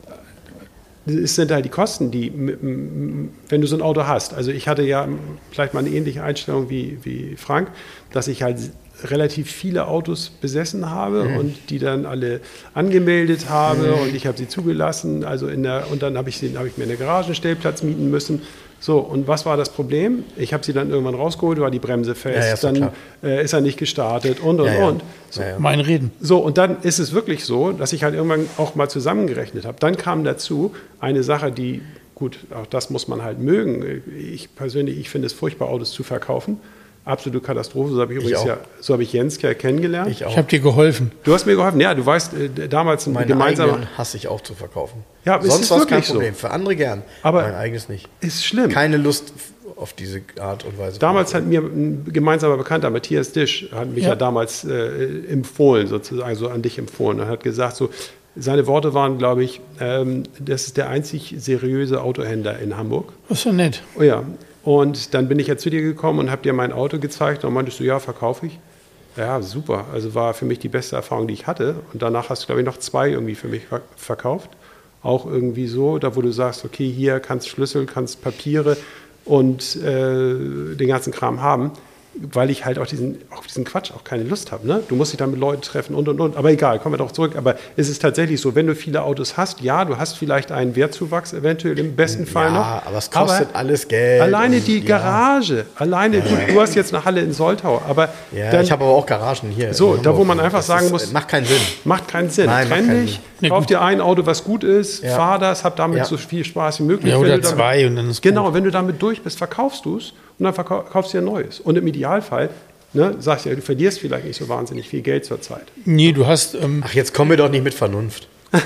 es sind halt die Kosten, die, m- m- wenn du so ein Auto hast. Also ich hatte ja vielleicht mal eine ähnliche Einstellung wie, wie Frank, dass ich halt relativ viele Autos besessen habe Mhm. und die dann alle angemeldet habe und ich habe sie zugelassen. Also in der, und dann habe ich, sie- habe ich mir einen Garagenstellplatz mieten müssen. So, und was war das Problem? Ich habe sie dann irgendwann rausgeholt, war die Bremse fest, Ja, ja, ist doch dann klar. äh, ist er nicht gestartet und und Ja, ja. und. Ja, ja. Mein Reden. So, und dann ist es wirklich so, dass ich halt irgendwann auch mal zusammengerechnet habe. Dann kam dazu eine Sache, die, gut, auch das muss man halt mögen. Ich persönlich, ich finde es furchtbar, Autos zu verkaufen. Absolute Katastrophe. So habe ich, ich übrigens auch. ja, so habe ich Jens kennengelernt. Ich auch. Ich habe dir geholfen. Du hast mir geholfen. Ja, du weißt, äh, damals ein Mein gemeinsamer. eigenen hasse ich auch zu verkaufen. Ja, aber es sonst ist war es kein wirklich so. Problem. Für andere gern. Aber mein eigenes nicht. Ist schlimm. Keine Lust auf diese Art und Weise. Damals hat mir ein gemeinsamer Bekannter, Matthias Disch, hat mich ja, Ja. damals äh, empfohlen, sozusagen, also an dich empfohlen und hat gesagt, so, seine Worte waren, glaube ich, ähm, das ist der einzig seriöse Autohändler in Hamburg. Das ist ja nett. Oh ja. Und dann bin ich ja zu dir gekommen und habe dir mein Auto gezeigt und meintest du, ja, verkaufe ich. Ja, super. Also war für mich die beste Erfahrung, die ich hatte. Und danach hast du, glaube ich, noch zwei irgendwie für mich verkauft. Auch irgendwie so, da wo du sagst, okay, hier kannst Schlüssel, kannst Papiere und äh, den ganzen Kram haben, weil ich halt auch diesen, auf diesen Quatsch auch keine Lust habe. Ne? Du musst dich dann mit Leuten treffen und, und, und. Aber egal, kommen wir doch zurück. Aber es ist tatsächlich so, wenn du viele Autos hast, ja, du hast vielleicht einen Wertzuwachs eventuell im besten Fall ja, noch. aber es kostet aber alles Geld. Alleine und, die ja. Garage, alleine, gut, du hast jetzt eine Halle in Soltau, aber Ja, dann, ich habe aber auch Garagen hier. So, in da wo Hamburg. man einfach Das sagen ist, muss, macht keinen Sinn. macht keinen Sinn. Nein, macht Trenn keinen dich, Sinn. kauf Nee, dir ein Auto, was gut ist, Ja. fahr das, hab damit Ja. so viel Spaß wie möglich. Ja, Wenn oder du damit- zwei und dann ist Genau, gut. wenn du damit durch bist, verkaufst du es und dann verkau- kaufst du dir ein neues. Und im Idealfall, ne, sagst du ja, du verlierst vielleicht nicht so wahnsinnig viel Geld zur Zeit. Nee, du hast, ähm, Ach, jetzt kommen wir doch nicht mit Vernunft.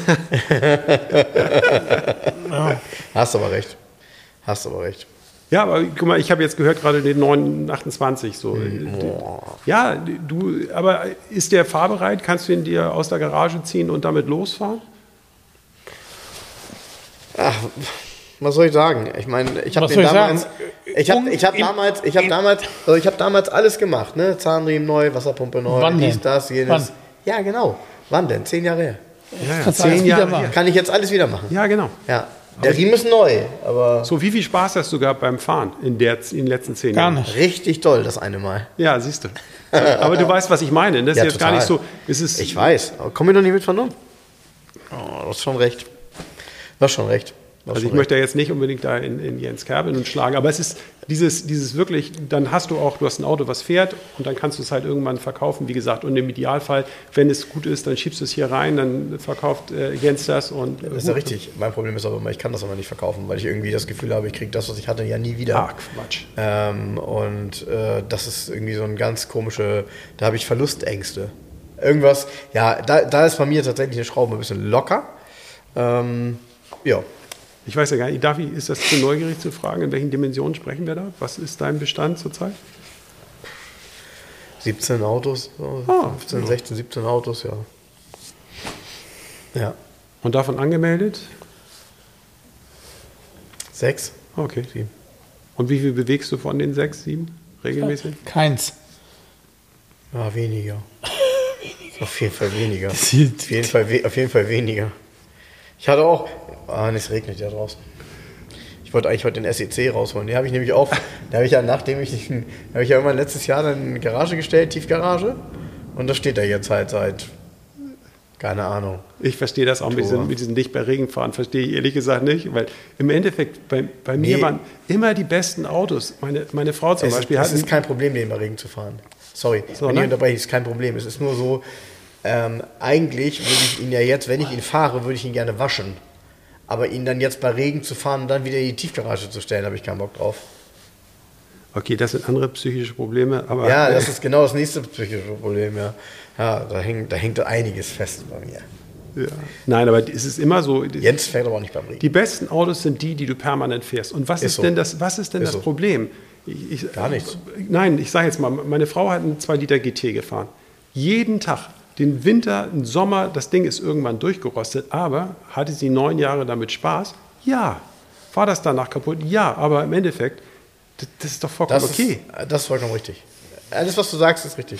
ja, Hast aber recht. Hast aber recht. Ja, aber guck mal, ich habe jetzt gehört gerade den neun achtundzwanzig so. Ja, du, aber ist der fahrbereit? Kannst du ihn dir aus der Garage ziehen und damit losfahren? Ach, was soll ich sagen? Ich meine, ich habe Was den soll ich damals, sagen? ich habe ich hab Im- damals, ich habe damals, also ich habe damals alles gemacht, ne? Zahnriemen neu, Wasserpumpe neu, Wann dies, denn? das, jenes. Wann? Ja, genau. Wann denn? Zehn Jahre her. Ja, Kannst du alles wieder machen. Kann ich jetzt alles wieder machen? Ja, genau. Ja. Der Riemen ist neu, aber So, wie viel Spaß hast du gehabt beim Fahren in, der, in den letzten zehn gar Jahren? nicht. richtig toll das eine Mal. Ja, siehst du. So, aber du weißt, was ich meine. Das ist Ja, jetzt gar total. nicht so. Es ist, Ich weiß, aber komm mir doch nicht mit Vernunft. Oh, du hast schon recht. Du hast schon recht. Du hast Also ich schon möchte ja jetzt nicht unbedingt da in, in Jens Kerbin und schlagen, aber es ist dieses, dieses wirklich, dann hast du auch, du hast ein Auto, was fährt und dann kannst du es halt irgendwann verkaufen, wie gesagt, und im Idealfall, wenn es gut ist, dann schiebst du es hier rein, dann verkauft äh, Jens das und Das ist ja richtig. Mein Problem ist aber immer, ich kann das aber nicht verkaufen, weil ich irgendwie das Gefühl habe, ich kriege das, was ich hatte, ja nie wieder. Ah, Quatsch. Ähm, und äh, das ist irgendwie so ein ganz komische, da habe ich Verlustängste. Irgendwas, ja, da, da ist bei mir tatsächlich eine Schraube ein bisschen locker. Ähm, ja, Ich weiß ja gar nicht, darf ich, ist das zu neugierig zu fragen, in welchen Dimensionen sprechen wir da? Was ist dein Bestand zurzeit? siebzehn Autos, so Ah, fünfzehn, ja. sechzehn, siebzehn Autos, ja. Ja, Und davon angemeldet? sechs. Okay. Sieben. Und wie viel bewegst du von den sechs, sieben regelmäßig? Keins. Ja, weniger. Auf jeden Fall weniger. Das hier- Auf jeden Fall, we- auf jeden Fall weniger. Ich hatte auch, ah, es regnet ja draußen. Ich wollte eigentlich heute den S E C rausholen. Den habe ich nämlich auch, da habe ich ja, nachdem ich, den- da habe ich ja irgendwann letztes Jahr dann in eine Garage gestellt, Tiefgarage. Und da steht er jetzt halt seit, keine Ahnung. Ich verstehe das auch mit diesen, mit diesen nicht bei Regen fahren, verstehe ich ehrlich gesagt nicht, weil im Endeffekt bei, bei mir Nee. waren immer die besten Autos. Meine, meine Frau zum Es, Beispiel es hat ist kein Problem, den bei Regen zu fahren. Sorry, So, wenn ne? ich unterbreche, ist kein Problem. Es ist nur so, ähm, eigentlich würde ich ihn ja jetzt, wenn ich ihn fahre, würde ich ihn gerne waschen. Aber ihn dann jetzt bei Regen zu fahren und dann wieder in die Tiefgarage zu stellen, habe ich keinen Bock drauf. Okay, das sind andere psychische Probleme, aber Ja, das ist genau das nächste psychische Problem, ja. Ja, da hängt, da hängt einiges fest bei mir. ja. Nein, aber es ist immer so. Jens fährt aber auch nicht beim Regen. Die besten Autos sind die, die du permanent fährst. Und was Ist ist, so. denn das, was ist denn Ist das so. Problem? Ich, ich, Gar nichts. Nein, ich sage jetzt mal, meine Frau hat einen zwei Liter G T gefahren. Jeden Tag. Den Winter, den Sommer, das Ding ist irgendwann durchgerostet, aber hatte sie neun Jahre damit Spaß? Ja. War das danach kaputt? Ja, aber im Endeffekt, das, das ist doch vollkommen Das, okay. ist, das ist vollkommen richtig. Alles, was du sagst, ist richtig.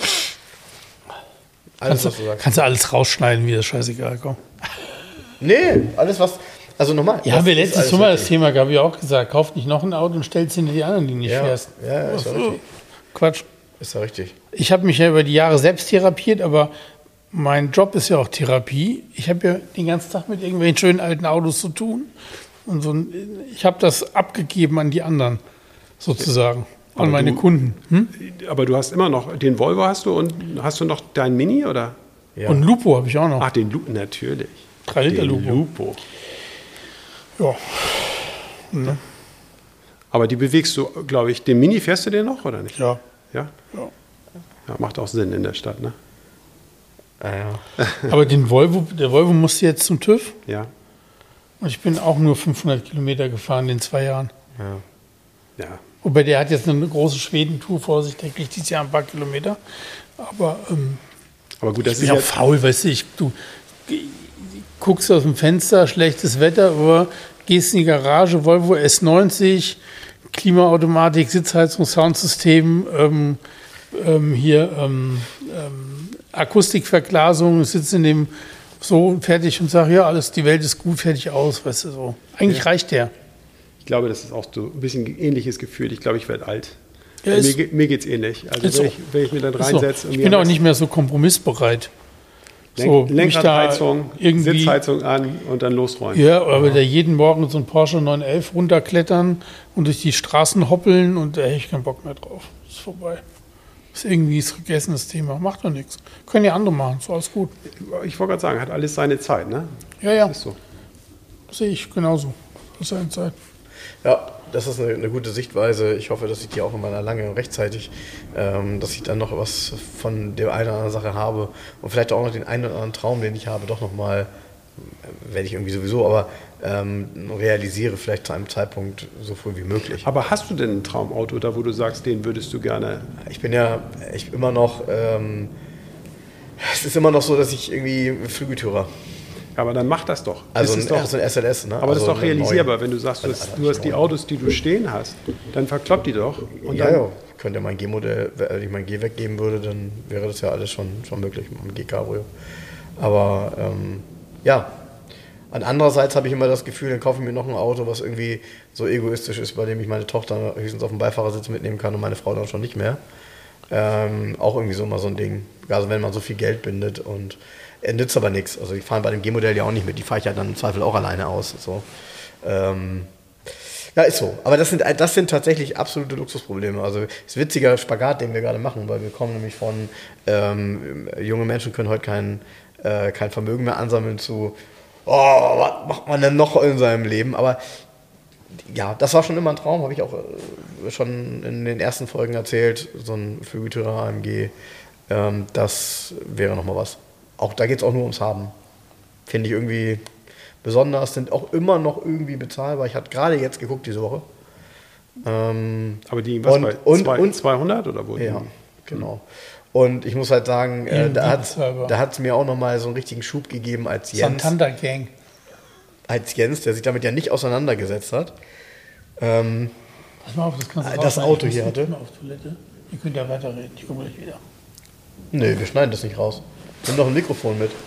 Alles, Kannst was du du, sagst. kannst du alles rausschneiden, wie das scheißegal kommt. Nee, alles, was. Also nochmal. Ja, das haben wir ist letztes alles Mal das richtig. Thema gehabt, ich auch gesagt, kauf nicht noch ein Auto und stellst hinter die anderen, die nicht Ja, fährst. ja, ist ja richtig. Quatsch. Ist ja richtig. Ich habe mich ja über die Jahre selbst therapiert, aber mein Job ist ja auch Therapie. Ich habe ja den ganzen Tag mit irgendwelchen schönen alten Autos zu tun. Und so ein, ich habe das abgegeben an die anderen, sozusagen, an Aber meine du- Kunden. Hm? Aber du hast immer noch, den Volvo hast du und hast du noch dein Mini, oder? Ja. Und Lupo habe ich auch noch. Ach, den Lupo, natürlich. drei Liter Den Lupo. Lupo. Ja. Ne? Aber die bewegst du, glaube ich, den Mini fährst du den noch, oder nicht? Ja. Ja? Ja. Ja, macht auch Sinn in der Stadt, ne? Ah, ja. Aber den Volvo, der Volvo musste jetzt zum TÜV. Ja. Und ich bin auch nur fünfhundert Kilometer gefahren in zwei Jahren. Ja. Ja. Wobei der hat jetzt eine große Schwedentour vor sich, der kriegt dieses Jahr ein paar Kilometer. Aber ähm, Aber gut, das ich ist bin auch ja, faul, weißt du, ich, du guckst aus dem Fenster, schlechtes Wetter, aber gehst in die Garage, Volvo S neunzig, Klimaautomatik, Sitzheizung, Soundsystem, ähm, ähm, hier ähm, ähm, Akustikverglasung, sitzt in dem so fertig und sag, ja, alles, die Welt ist gut, fertig aus, weißt du, so. Eigentlich Ja. reicht der. ich glaube, das ist auch so ein bisschen ein ähnliches Gefühl. Ich glaube, ich werde alt. Ja, mir ist- ge- mir geht es ähnlich. Also ist wenn so. ich, wenn ich mich dann Ist so. reinsetze und Ich mir bin auch was- nicht mehr so kompromissbereit. Lenk, so, mich da Lenkradheizung, irgendwie- Sitzheizung an und dann losräumen. Ja, aber da jeden Morgen so ein Porsche neun elf runterklettern und durch die Straßen hoppeln und da hätte ich keinen Bock mehr drauf. Ist vorbei. Ist irgendwie ein vergessenes Thema. Macht doch nichts. Können ja andere machen. Ist alles gut. Ich wollte gerade sagen, hat alles seine Zeit, ne? Ja, ja. Ist so. Sehe ich genauso. Das ist eine Zeit. Ja, das ist eine, eine gute Sichtweise. Ich hoffe, dass ich die auch in meiner lange rechtzeitig, ähm, dass ich dann noch was von der einen oder anderen Sache habe und vielleicht auch noch den einen oder anderen Traum, den ich habe, doch nochmal, werde ich irgendwie sowieso, aber ähm, realisiere vielleicht zu einem Zeitpunkt so früh wie möglich. Aber hast du denn ein Traumauto, da wo du sagst, den würdest du gerne... Ich bin ja ich immer noch, ähm, es ist immer noch so, dass ich irgendwie Flügeltürer, Aber dann mach das doch. also das ein, ist doch so ein S L S, ne? aber das also ist doch eine realisierbar, neue. wenn du sagst, du hast, Also du hast die neu. Autos, die du stehen hast, dann verklopp die doch. Und Ja, dann, ja, könnte mein G-Modell, wenn ich mein G weggeben würde, dann wäre das ja alles schon, schon möglich mit dem G-Cabrio. Aber ähm, ja, und andererseits habe ich immer das Gefühl, dann kaufe ich mir noch ein Auto, was irgendwie so egoistisch ist, bei dem ich meine Tochter höchstens auf dem Beifahrersitz mitnehmen kann und meine Frau dann schon nicht mehr. Ähm, auch irgendwie so immer so ein Ding. Also wenn man so viel Geld bindet und er nützt aber nichts. Also ich fahre bei dem G-Modell ja auch nicht mit, die fahre ich ja dann im Zweifel auch alleine aus. So. Ähm, ja, ist so. Aber das sind, das sind tatsächlich absolute Luxusprobleme. Also es ist ein witziger Spagat, den wir gerade machen, weil wir kommen nämlich von ähm, junge Menschen können heute kein, äh, kein Vermögen mehr ansammeln zu, oh, was macht man denn noch in seinem Leben? Aber ja, das war schon immer ein Traum, habe ich auch äh, schon in den ersten Folgen erzählt, so ein Flügeltürer A M G, ähm, das wäre nochmal was. Auch da geht es auch nur ums Haben. Finde ich irgendwie besonders, sind auch immer noch irgendwie bezahlbar. Ich hatte gerade jetzt geguckt diese Woche. Ähm, aber die, was und, bei und, zwei, und, zweihundert oder wo? ja, genau. Und ich muss halt sagen, äh, Ja, da die hat bezahlbar. da es mir auch nochmal so einen richtigen Schub gegeben als Jens. Santander Gang. Als Jens, der sich damit ja nicht auseinandergesetzt hat. Ähm, Pass mal auf, das kannst du Das rausschneiden. Auto Ich hier muss hatte. mal auf Toilette. Ihr könnt ja weiterreden. Ich komme gleich wieder. nö, wir schneiden das nicht raus. Nimm doch ein Mikrofon mit.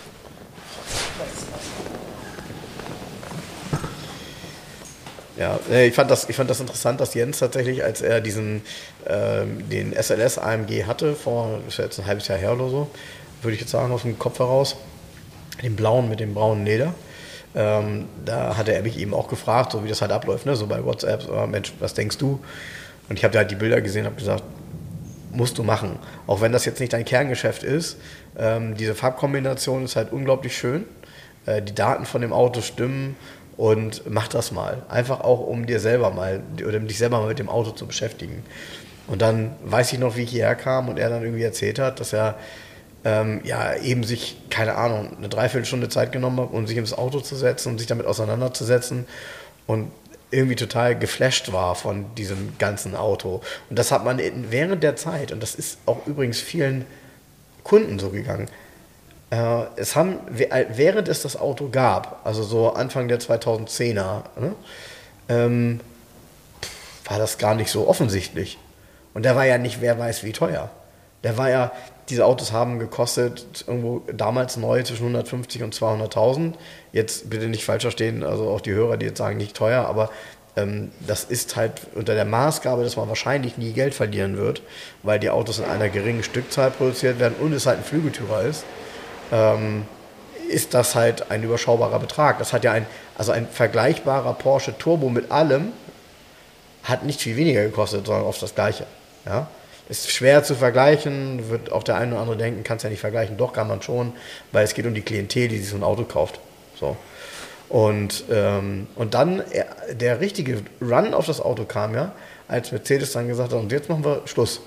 Ja, äh, ich fand, das, ich fand das interessant, dass Jens tatsächlich, als er diesen ähm, den S L S A M G hatte, vor, das ist ja jetzt ein halbes Jahr her oder so, würde ich jetzt sagen, aus dem Kopf heraus, den blauen mit dem braunen Leder, ähm, da hatte er mich eben auch gefragt, so wie das halt abläuft, ne? So bei WhatsApp, so, Mensch, was denkst du? Und ich habe da halt die Bilder gesehen und habe gesagt, musst du machen. Auch wenn das jetzt nicht dein Kerngeschäft ist, ähm, diese Farbkombination ist halt unglaublich schön. Äh, die Daten von dem Auto stimmen und mach das mal. Einfach auch, um dir selber mal, oder um dich selber mal mit dem Auto zu beschäftigen. Und dann weiß ich noch, wie ich hierher kam und er dann irgendwie erzählt hat, dass er ähm, ja eben sich, keine Ahnung, eine Dreiviertelstunde Zeit genommen hat, um sich ins Auto zu setzen und sich damit auseinanderzusetzen und irgendwie total geflasht war von diesem ganzen Auto. Und das hat man in, während der Zeit, und das ist auch übrigens vielen Kunden so gegangen, äh, es haben, während es das Auto gab, also so Anfang der zweitausendzehner, ne, ähm, war das gar nicht so offensichtlich. Und der war ja nicht, wer weiß wie teuer. Der war ja, diese Autos haben gekostet, irgendwo damals neu zwischen hundertfünfzig und zweihunderttausend. Jetzt bitte nicht falsch verstehen, also auch die Hörer, die jetzt sagen, nicht teuer, aber ähm, das ist halt unter der Maßgabe, dass man wahrscheinlich nie Geld verlieren wird, weil die Autos in einer geringen Stückzahl produziert werden und es halt ein Flügeltürer ist, ähm, ist das halt ein überschaubarer Betrag. Das hat ja ein, also ein vergleichbarer Porsche Turbo mit allem, hat nicht viel weniger gekostet, sondern oft das Gleiche. Ja? Ist schwer zu vergleichen, wird auch der eine oder andere denken, kannst ja nicht vergleichen. Doch, kann man schon, weil es geht um die Klientel, die sich so ein Auto kauft. So. Und, ähm, und dann äh, der richtige Run auf das Auto kam ja, als Mercedes dann gesagt hat, und jetzt machen wir Schluss.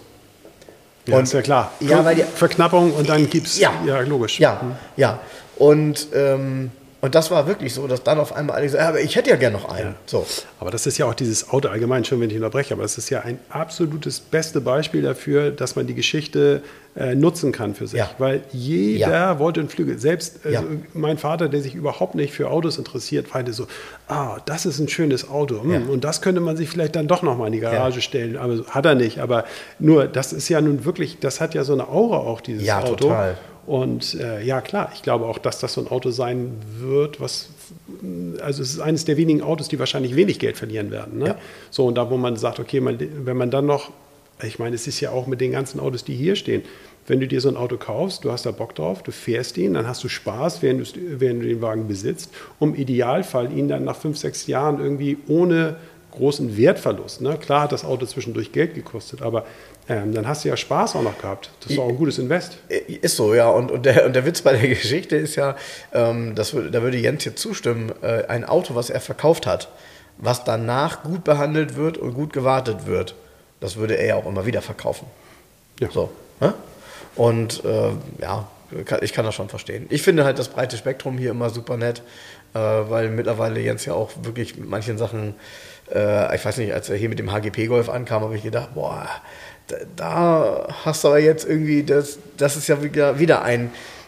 Ja, und, ist ja klar. Ja, weil die, Verknappung und dann gibt's, ja, ja logisch. Ja, hm. ja. Und, ähm, und das war wirklich so, dass dann auf einmal alle gesagt haben, aber ich hätte ja gerne noch einen. Ja. So. Aber das ist ja auch dieses Auto allgemein, schon wenn ich unterbreche, aber es ist ja ein absolutes beste Beispiel dafür, dass man die Geschichte äh, nutzen kann für sich. Ja. Weil jeder Ja. wollte einen Flügel. Selbst also Ja. mein Vater, der sich überhaupt nicht für Autos interessiert, meinte so, ah, das ist ein schönes Auto. Hm, Ja. Und das könnte man sich vielleicht dann doch noch mal in die Garage Ja. stellen. Aber hat er nicht. Aber nur, das ist ja nun wirklich, das hat ja so eine Aura auch, dieses Ja, Auto. total. Und äh, ja, klar, ich glaube auch, dass das so ein Auto sein wird, was, also es ist eines der wenigen Autos, die wahrscheinlich wenig Geld verlieren werden. Ne? Ja. So, und da, wo man sagt, okay, man, wenn man dann noch, ich meine, es ist ja auch mit den ganzen Autos, die hier stehen, wenn du dir so ein Auto kaufst, du hast da Bock drauf, du fährst ihn, dann hast du Spaß, während, während du den Wagen besitzt, um im Idealfall ihn dann nach fünf, sechs Jahren irgendwie ohne großen Wertverlust. Ne? Klar hat das Auto zwischendurch Geld gekostet, aber ähm, dann hast du ja Spaß auch noch gehabt. Das ist auch ein gutes Invest. Ist so, ja. Und, und, der, und der Witz bei der Geschichte ist ja, ähm, das, da würde Jens jetzt zustimmen, äh, ein Auto, was er verkauft hat, was danach gut behandelt wird und gut gewartet wird, das würde er ja auch immer wieder verkaufen. Ja. So, ne? Und äh, ja, ich kann das schon verstehen. Ich finde halt das breite Spektrum hier immer super nett, äh, weil mittlerweile Jens ja auch wirklich mit manchen Sachen, äh, ich weiß nicht, als er hier mit dem H G P-Golf ankam, habe ich gedacht, boah, da, da hast du aber jetzt irgendwie, das, das ist ja wieder, wieder ein,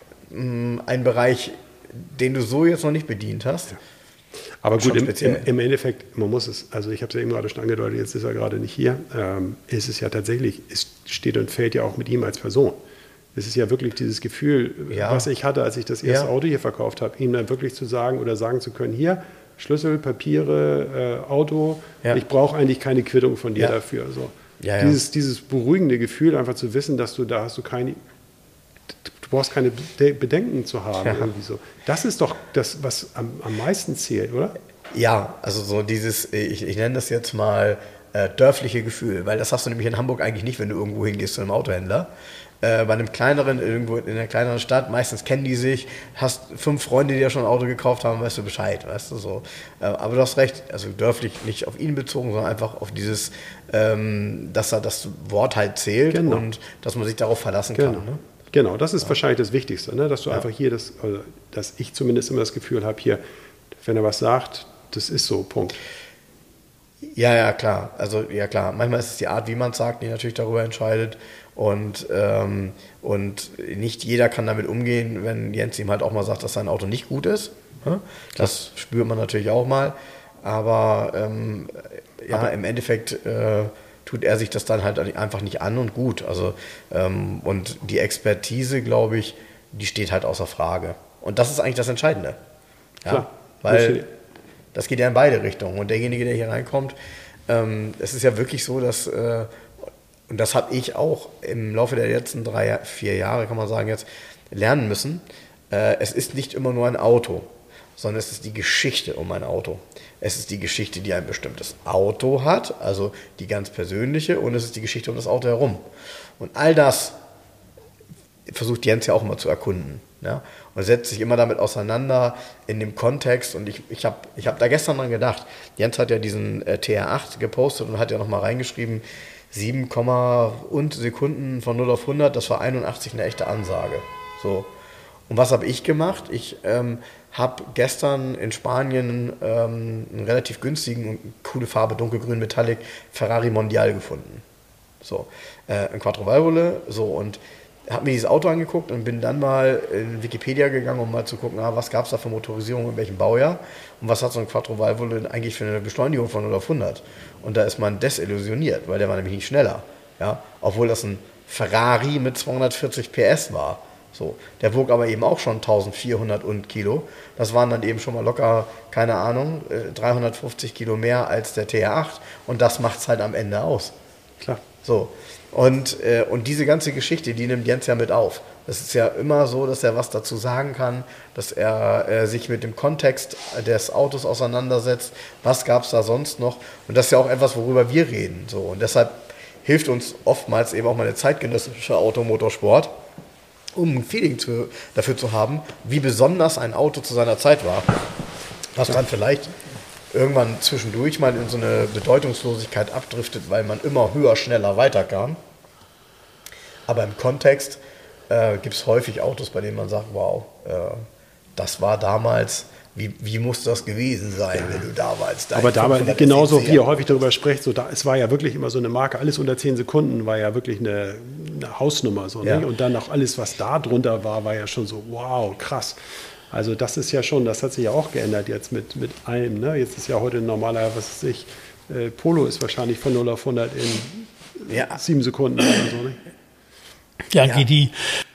mh, ein Bereich, den du so jetzt noch nicht bedient hast. Ja. Aber gut, im, im, im Endeffekt, man muss es, also ich habe es ja eben gerade schon angedeutet, jetzt ist er gerade nicht hier, ähm, ist es ja tatsächlich, es steht und fällt ja auch mit ihm als Person. Es ist ja wirklich dieses Gefühl, ja. was ich hatte, als ich das erste ja. Auto hier verkauft habe, ihm dann wirklich zu sagen oder sagen zu können, hier, Schlüssel, Papiere, äh, Auto, ja. ich brauche eigentlich keine Quittung von dir ja. dafür. So. Ja, dieses, ja. dieses beruhigende Gefühl, einfach zu wissen, dass du da hast du keine, du brauchst keine Bedenken zu haben. Ja. Irgendwie so. Das ist doch das, was am, am meisten zählt, oder? Ja, also so dieses, ich, ich nenne das jetzt mal äh, dörfliche Gefühl, weil das hast du nämlich in Hamburg eigentlich nicht, wenn du irgendwo hingehst zu einem Autohändler. Äh, bei einem kleineren, irgendwo in einer kleineren Stadt, meistens kennen die sich, hast fünf Freunde, die ja schon ein Auto gekauft haben, weißt du Bescheid, weißt du so. Äh, aber du hast recht, also dörflich nicht auf ihn bezogen, sondern einfach auf dieses, ähm, dass da das Wort halt zählt genau. und dass man sich darauf verlassen genau. kann. Ne? Genau, das ist ja. wahrscheinlich das Wichtigste, ne? Dass du ja. einfach hier, das, also, dass ich zumindest immer das Gefühl habe, hier, wenn er was sagt, das ist so, Punkt. Ja, ja, klar. Also, ja, klar. Manchmal ist es die Art, wie man es sagt, die natürlich darüber entscheidet. Und, ähm, und nicht jeder kann damit umgehen, wenn Jens ihm halt auch mal sagt, dass sein Auto nicht gut ist. Das spürt man natürlich auch mal. Aber, ähm, ja, Aber im Endeffekt äh, tut er sich das dann halt einfach nicht an und gut. Also, ähm, und die Expertise, glaube ich, die steht halt außer Frage. Und das ist eigentlich das Entscheidende. Ja? Klar. Weil das geht ja in beide Richtungen. Und derjenige, der hier reinkommt, ähm, es ist ja wirklich so, dass, äh, und das habe ich auch im Laufe der letzten drei, vier Jahre, kann man sagen jetzt, lernen müssen. Äh, es ist nicht immer nur ein Auto, sondern es ist die Geschichte um ein Auto. Es ist die Geschichte, die ein bestimmtes Auto hat, also die ganz persönliche, und es ist die Geschichte um das Auto herum. Und all das versucht Jens ja auch immer zu erkunden. Ja? Und setzt sich immer damit auseinander in dem Kontext. Und ich, ich habe ich hab da gestern dran gedacht, Jens hat ja diesen äh, T R acht gepostet und hat ja nochmal reingeschrieben, sieben und Sekunden von null auf hundert, das war einundachtzig eine echte Ansage. So. Und was habe ich gemacht? Ich ähm, habe gestern in Spanien ähm, einen relativ günstigen und coole Farbe, dunkelgrün Metallic, Ferrari Mondial gefunden. So, äh, ein Quattrovalvole, so, und habe mir dieses Auto angeguckt und bin dann mal in Wikipedia gegangen, um mal zu gucken, ah, was gab es da für Motorisierung in welchem Baujahr und was hat so ein Quattrovalvole eigentlich für eine Beschleunigung von null auf hundert. Und da ist man desillusioniert, weil der war nämlich nicht schneller. Ja? Obwohl das ein Ferrari mit zweihundertvierzig P S war. So, der wog aber eben auch schon eintausendvierhundert und Kilo. Das waren dann eben schon mal locker, keine Ahnung, dreihundertfünfzig Kilo mehr als der T R acht. Und das macht es halt am Ende aus. Klar. So. Und, äh, und diese ganze Geschichte, die nimmt Jens ja mit auf. Es ist ja immer so, dass er was dazu sagen kann, dass er äh, sich mit dem Kontext des Autos auseinandersetzt. Was gab es da sonst noch? Und das ist ja auch etwas, worüber wir reden. So. Und deshalb hilft uns oftmals eben auch mal der zeitgenössische Automotorsport, um ein Feeling zu, dafür zu haben, wie besonders ein Auto zu seiner Zeit war. Was dann vielleicht irgendwann zwischendurch mal in so eine Bedeutungslosigkeit abdriftet, weil man immer höher, schneller weiterkam. Aber im Kontext äh, gibt es häufig Autos, bei denen man sagt, wow, äh, das war damals, wie, wie muss das gewesen sein, ja. wenn du damals... Aber damals, genauso wie ihr häufig darüber sprecht, so da, es war ja wirklich immer so eine Marke, alles unter zehn Sekunden war ja wirklich eine, eine Hausnummer. So, ja. ne? Und dann auch alles, was da drunter war, war ja schon so, wow, krass. Also das ist ja schon, das hat sich ja auch geändert jetzt mit, mit allem. Ne? Jetzt ist ja heute ein normaler, was weiß ich, äh, Polo ist wahrscheinlich von null auf hundert in ja. sieben Sekunden oder so. Ne? Ja, ja. G D I.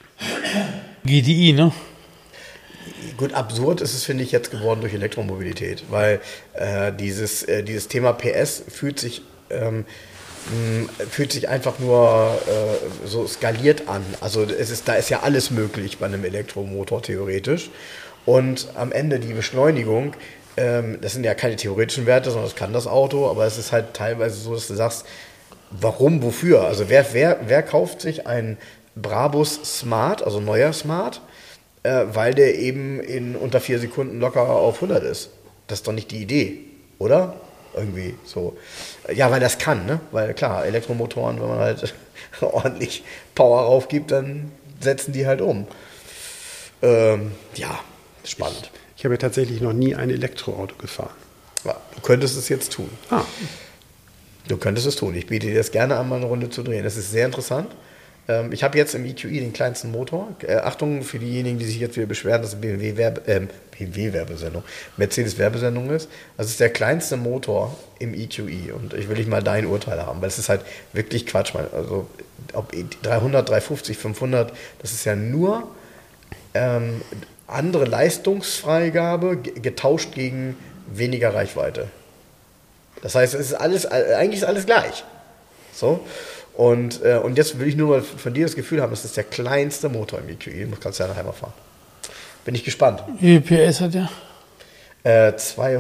G D I, ne? Gut, absurd ist es, finde ich, jetzt geworden durch Elektromobilität, weil äh, dieses, äh, dieses Thema P S fühlt sich, ähm, mh, fühlt sich einfach nur äh, so skaliert an. Also es ist, da ist ja alles möglich bei einem Elektromotor theoretisch. Und am Ende die Beschleunigung, ähm, das sind ja keine theoretischen Werte, sondern das kann das Auto, aber es ist halt teilweise so, dass du sagst, warum, wofür? Also wer, wer, wer kauft sich ein Brabus Smart, also neuer Smart, äh, weil der eben in unter vier Sekunden locker auf hundert ist? Das ist doch nicht die Idee, oder? Irgendwie so. Ja, weil das kann, ne? Weil klar, Elektromotoren, wenn man halt ordentlich Power raufgibt, dann setzen die halt um. Ähm, ja, spannend. Ich, ich habe ja tatsächlich noch nie ein Elektroauto gefahren. Ja, du könntest es jetzt tun. Ah. Du könntest es tun. Ich biete dir das gerne an, mal eine Runde zu drehen. Das ist sehr interessant. Ähm, ich habe jetzt im E Q i den kleinsten Motor. Äh, Achtung für diejenigen, die sich jetzt wieder beschweren, dass es B M W-Werbe, äh, B M W-Werbesendung, Mercedes-Werbesendung ist. Das ist der kleinste Motor im E Q i. Und ich will nicht mal dein Urteil haben, weil es ist halt wirklich Quatsch. Also ob dreihundert, dreihundertfünfzig, fünfhundert, das ist ja nur ähm, andere Leistungsfreigabe getauscht gegen weniger Reichweite. Das heißt, es ist alles, eigentlich ist alles gleich. So. Und, äh, und jetzt will ich nur mal von dir das Gefühl haben, das ist der kleinste Motor im E Q i. Du kannst ja nachher mal fahren. Bin ich gespannt. Wie viel P S hat der? Äh,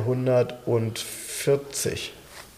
zweihundertvierzig.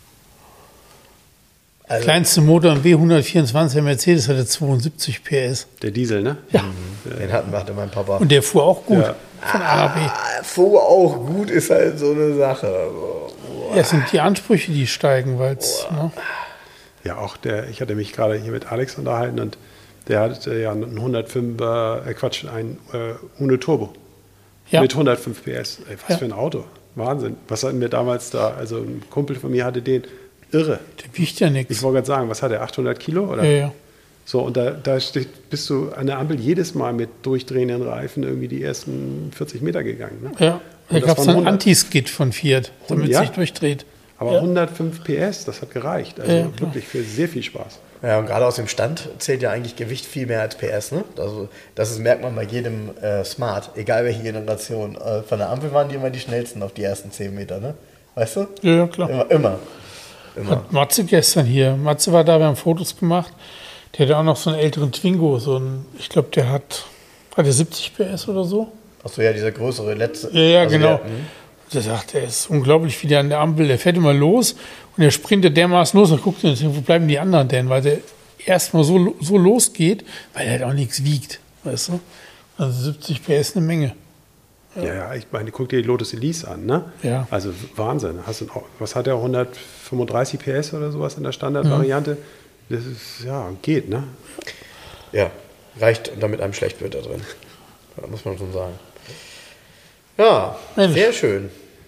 Also, kleinste Motor im W hundertvierundzwanzig, der Mercedes hatte zweiundsiebzig P S. Der Diesel, ne? Ja. Mhm. Den hatten, hatte mein Papa. Und der fuhr auch gut. Ja. Von A nach B. Ah, fuhr auch gut ist halt so eine Sache. Ja, es sind die Ansprüche, die steigen, weil es... Ne? Ja, auch der, ich hatte mich gerade hier mit Alex unterhalten und der hat äh, ja einen hundertfünfer, äh, Quatsch, ein äh, Uno Turbo. Ja. Mit hundertfünf P S. Ey, was ja. für ein Auto. Wahnsinn. Was hatten wir damals da? Also ein Kumpel von mir hatte den. Irre. Der wiegt ja nichts. Ich wollte gerade sagen, was hat er? achthundert Kilo? Oder? Ja, ja. So, und da, da bist du an der Ampel jedes Mal mit durchdrehenden Reifen irgendwie die ersten vierzig Meter gegangen. Ne? Ja, da gab es ein Anti-Skid von Fiat, damit es ja. sich durchdreht. Aber ja. hundertfünf P S, das hat gereicht. Also ja, wirklich für sehr viel Spaß. Ja, und gerade aus dem Stand zählt ja eigentlich Gewicht viel mehr als P S. Ne? Also, das ist, merkt man bei jedem äh, Smart, egal welche Generation. Äh, von der Ampel waren die immer die schnellsten auf die ersten zehn Meter, ne? Weißt du? Ja, ja, klar. Immer. immer. Immer. Hat Matze gestern hier. Matze war da, wir haben Fotos gemacht. Der hatte auch noch so einen älteren Twingo. So einen, ich glaube, der hat, hat der siebzig P S oder so. Achso, ja, dieser größere letzte. Ja, ja, also genau. Der, der sagt, der ist unglaublich, wie der an der Ampel, der fährt immer los und der sprintet dermaßen los und guckt, wo bleiben die anderen denn? Weil der erstmal so, so losgeht, weil er halt auch nichts wiegt. Weißt du? Also siebzig P S eine Menge. Ja, ja, ja, ich meine, guck dir die Lotus Elise an, ne? Ja. Also Wahnsinn. Hast du, was hat der, hundertfünfunddreißig P S oder sowas in der Standardvariante? Mhm. Das ist, ja, geht, ne? Ja, reicht, damit einem schlecht wird da drin. Da muss man schon sagen. Ja, Mensch. Sehr schön.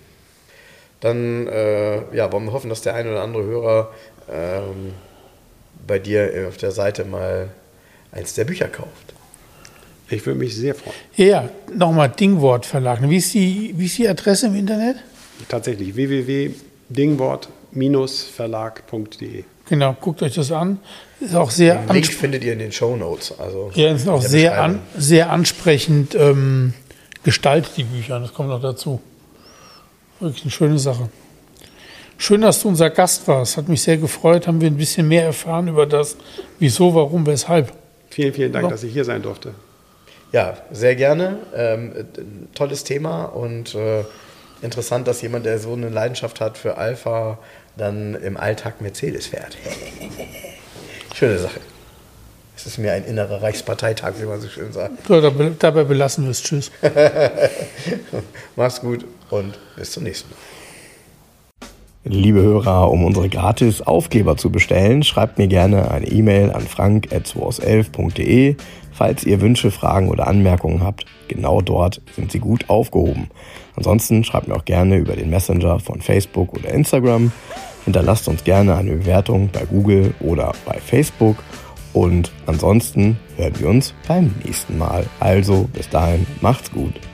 Dann, äh, ja, wollen wir hoffen, dass der ein oder andere Hörer ähm, bei dir auf der Seite mal eins der Bücher kauft. Ich würde mich sehr freuen. Ja, nochmal Dingwort Verlag. Wie ist, die, wie ist die Adresse im Internet? Tatsächlich w w w punkt dingwort verlag punkt d e. Genau, guckt euch das an. Ist auch sehr Den Link findet ihr in den Shownotes. Also ja, ist auch sehr, an, sehr ansprechend ähm, gestaltet, die Bücher. Das kommt noch dazu. Wirklich eine schöne Sache. Schön, dass du unser Gast warst. Hat mich sehr gefreut. Haben wir ein bisschen mehr erfahren über das, wieso, warum, weshalb. Vielen, vielen Dank, ja. dass ich hier sein durfte. Ja, sehr gerne. Ähm, tolles Thema und äh, interessant, dass jemand, der so eine Leidenschaft hat für Alpha, dann im Alltag Mercedes fährt. Schöne Sache. Es ist mir ein innerer Reichsparteitag, wie man so schön sagt. So, dabei belassen wir es. Tschüss. Mach's gut und bis zum nächsten Mal. Liebe Hörer, um unsere gratis Aufkleber zu bestellen, schreibt mir gerne eine E-Mail an frank at zweihundertelf punkt de. Falls ihr Wünsche, Fragen oder Anmerkungen habt, genau dort sind sie gut aufgehoben. Ansonsten schreibt mir auch gerne über den Messenger von Facebook oder Instagram. Hinterlasst uns gerne eine Bewertung bei Google oder bei Facebook. Und ansonsten hören wir uns beim nächsten Mal. Also bis dahin, macht's gut.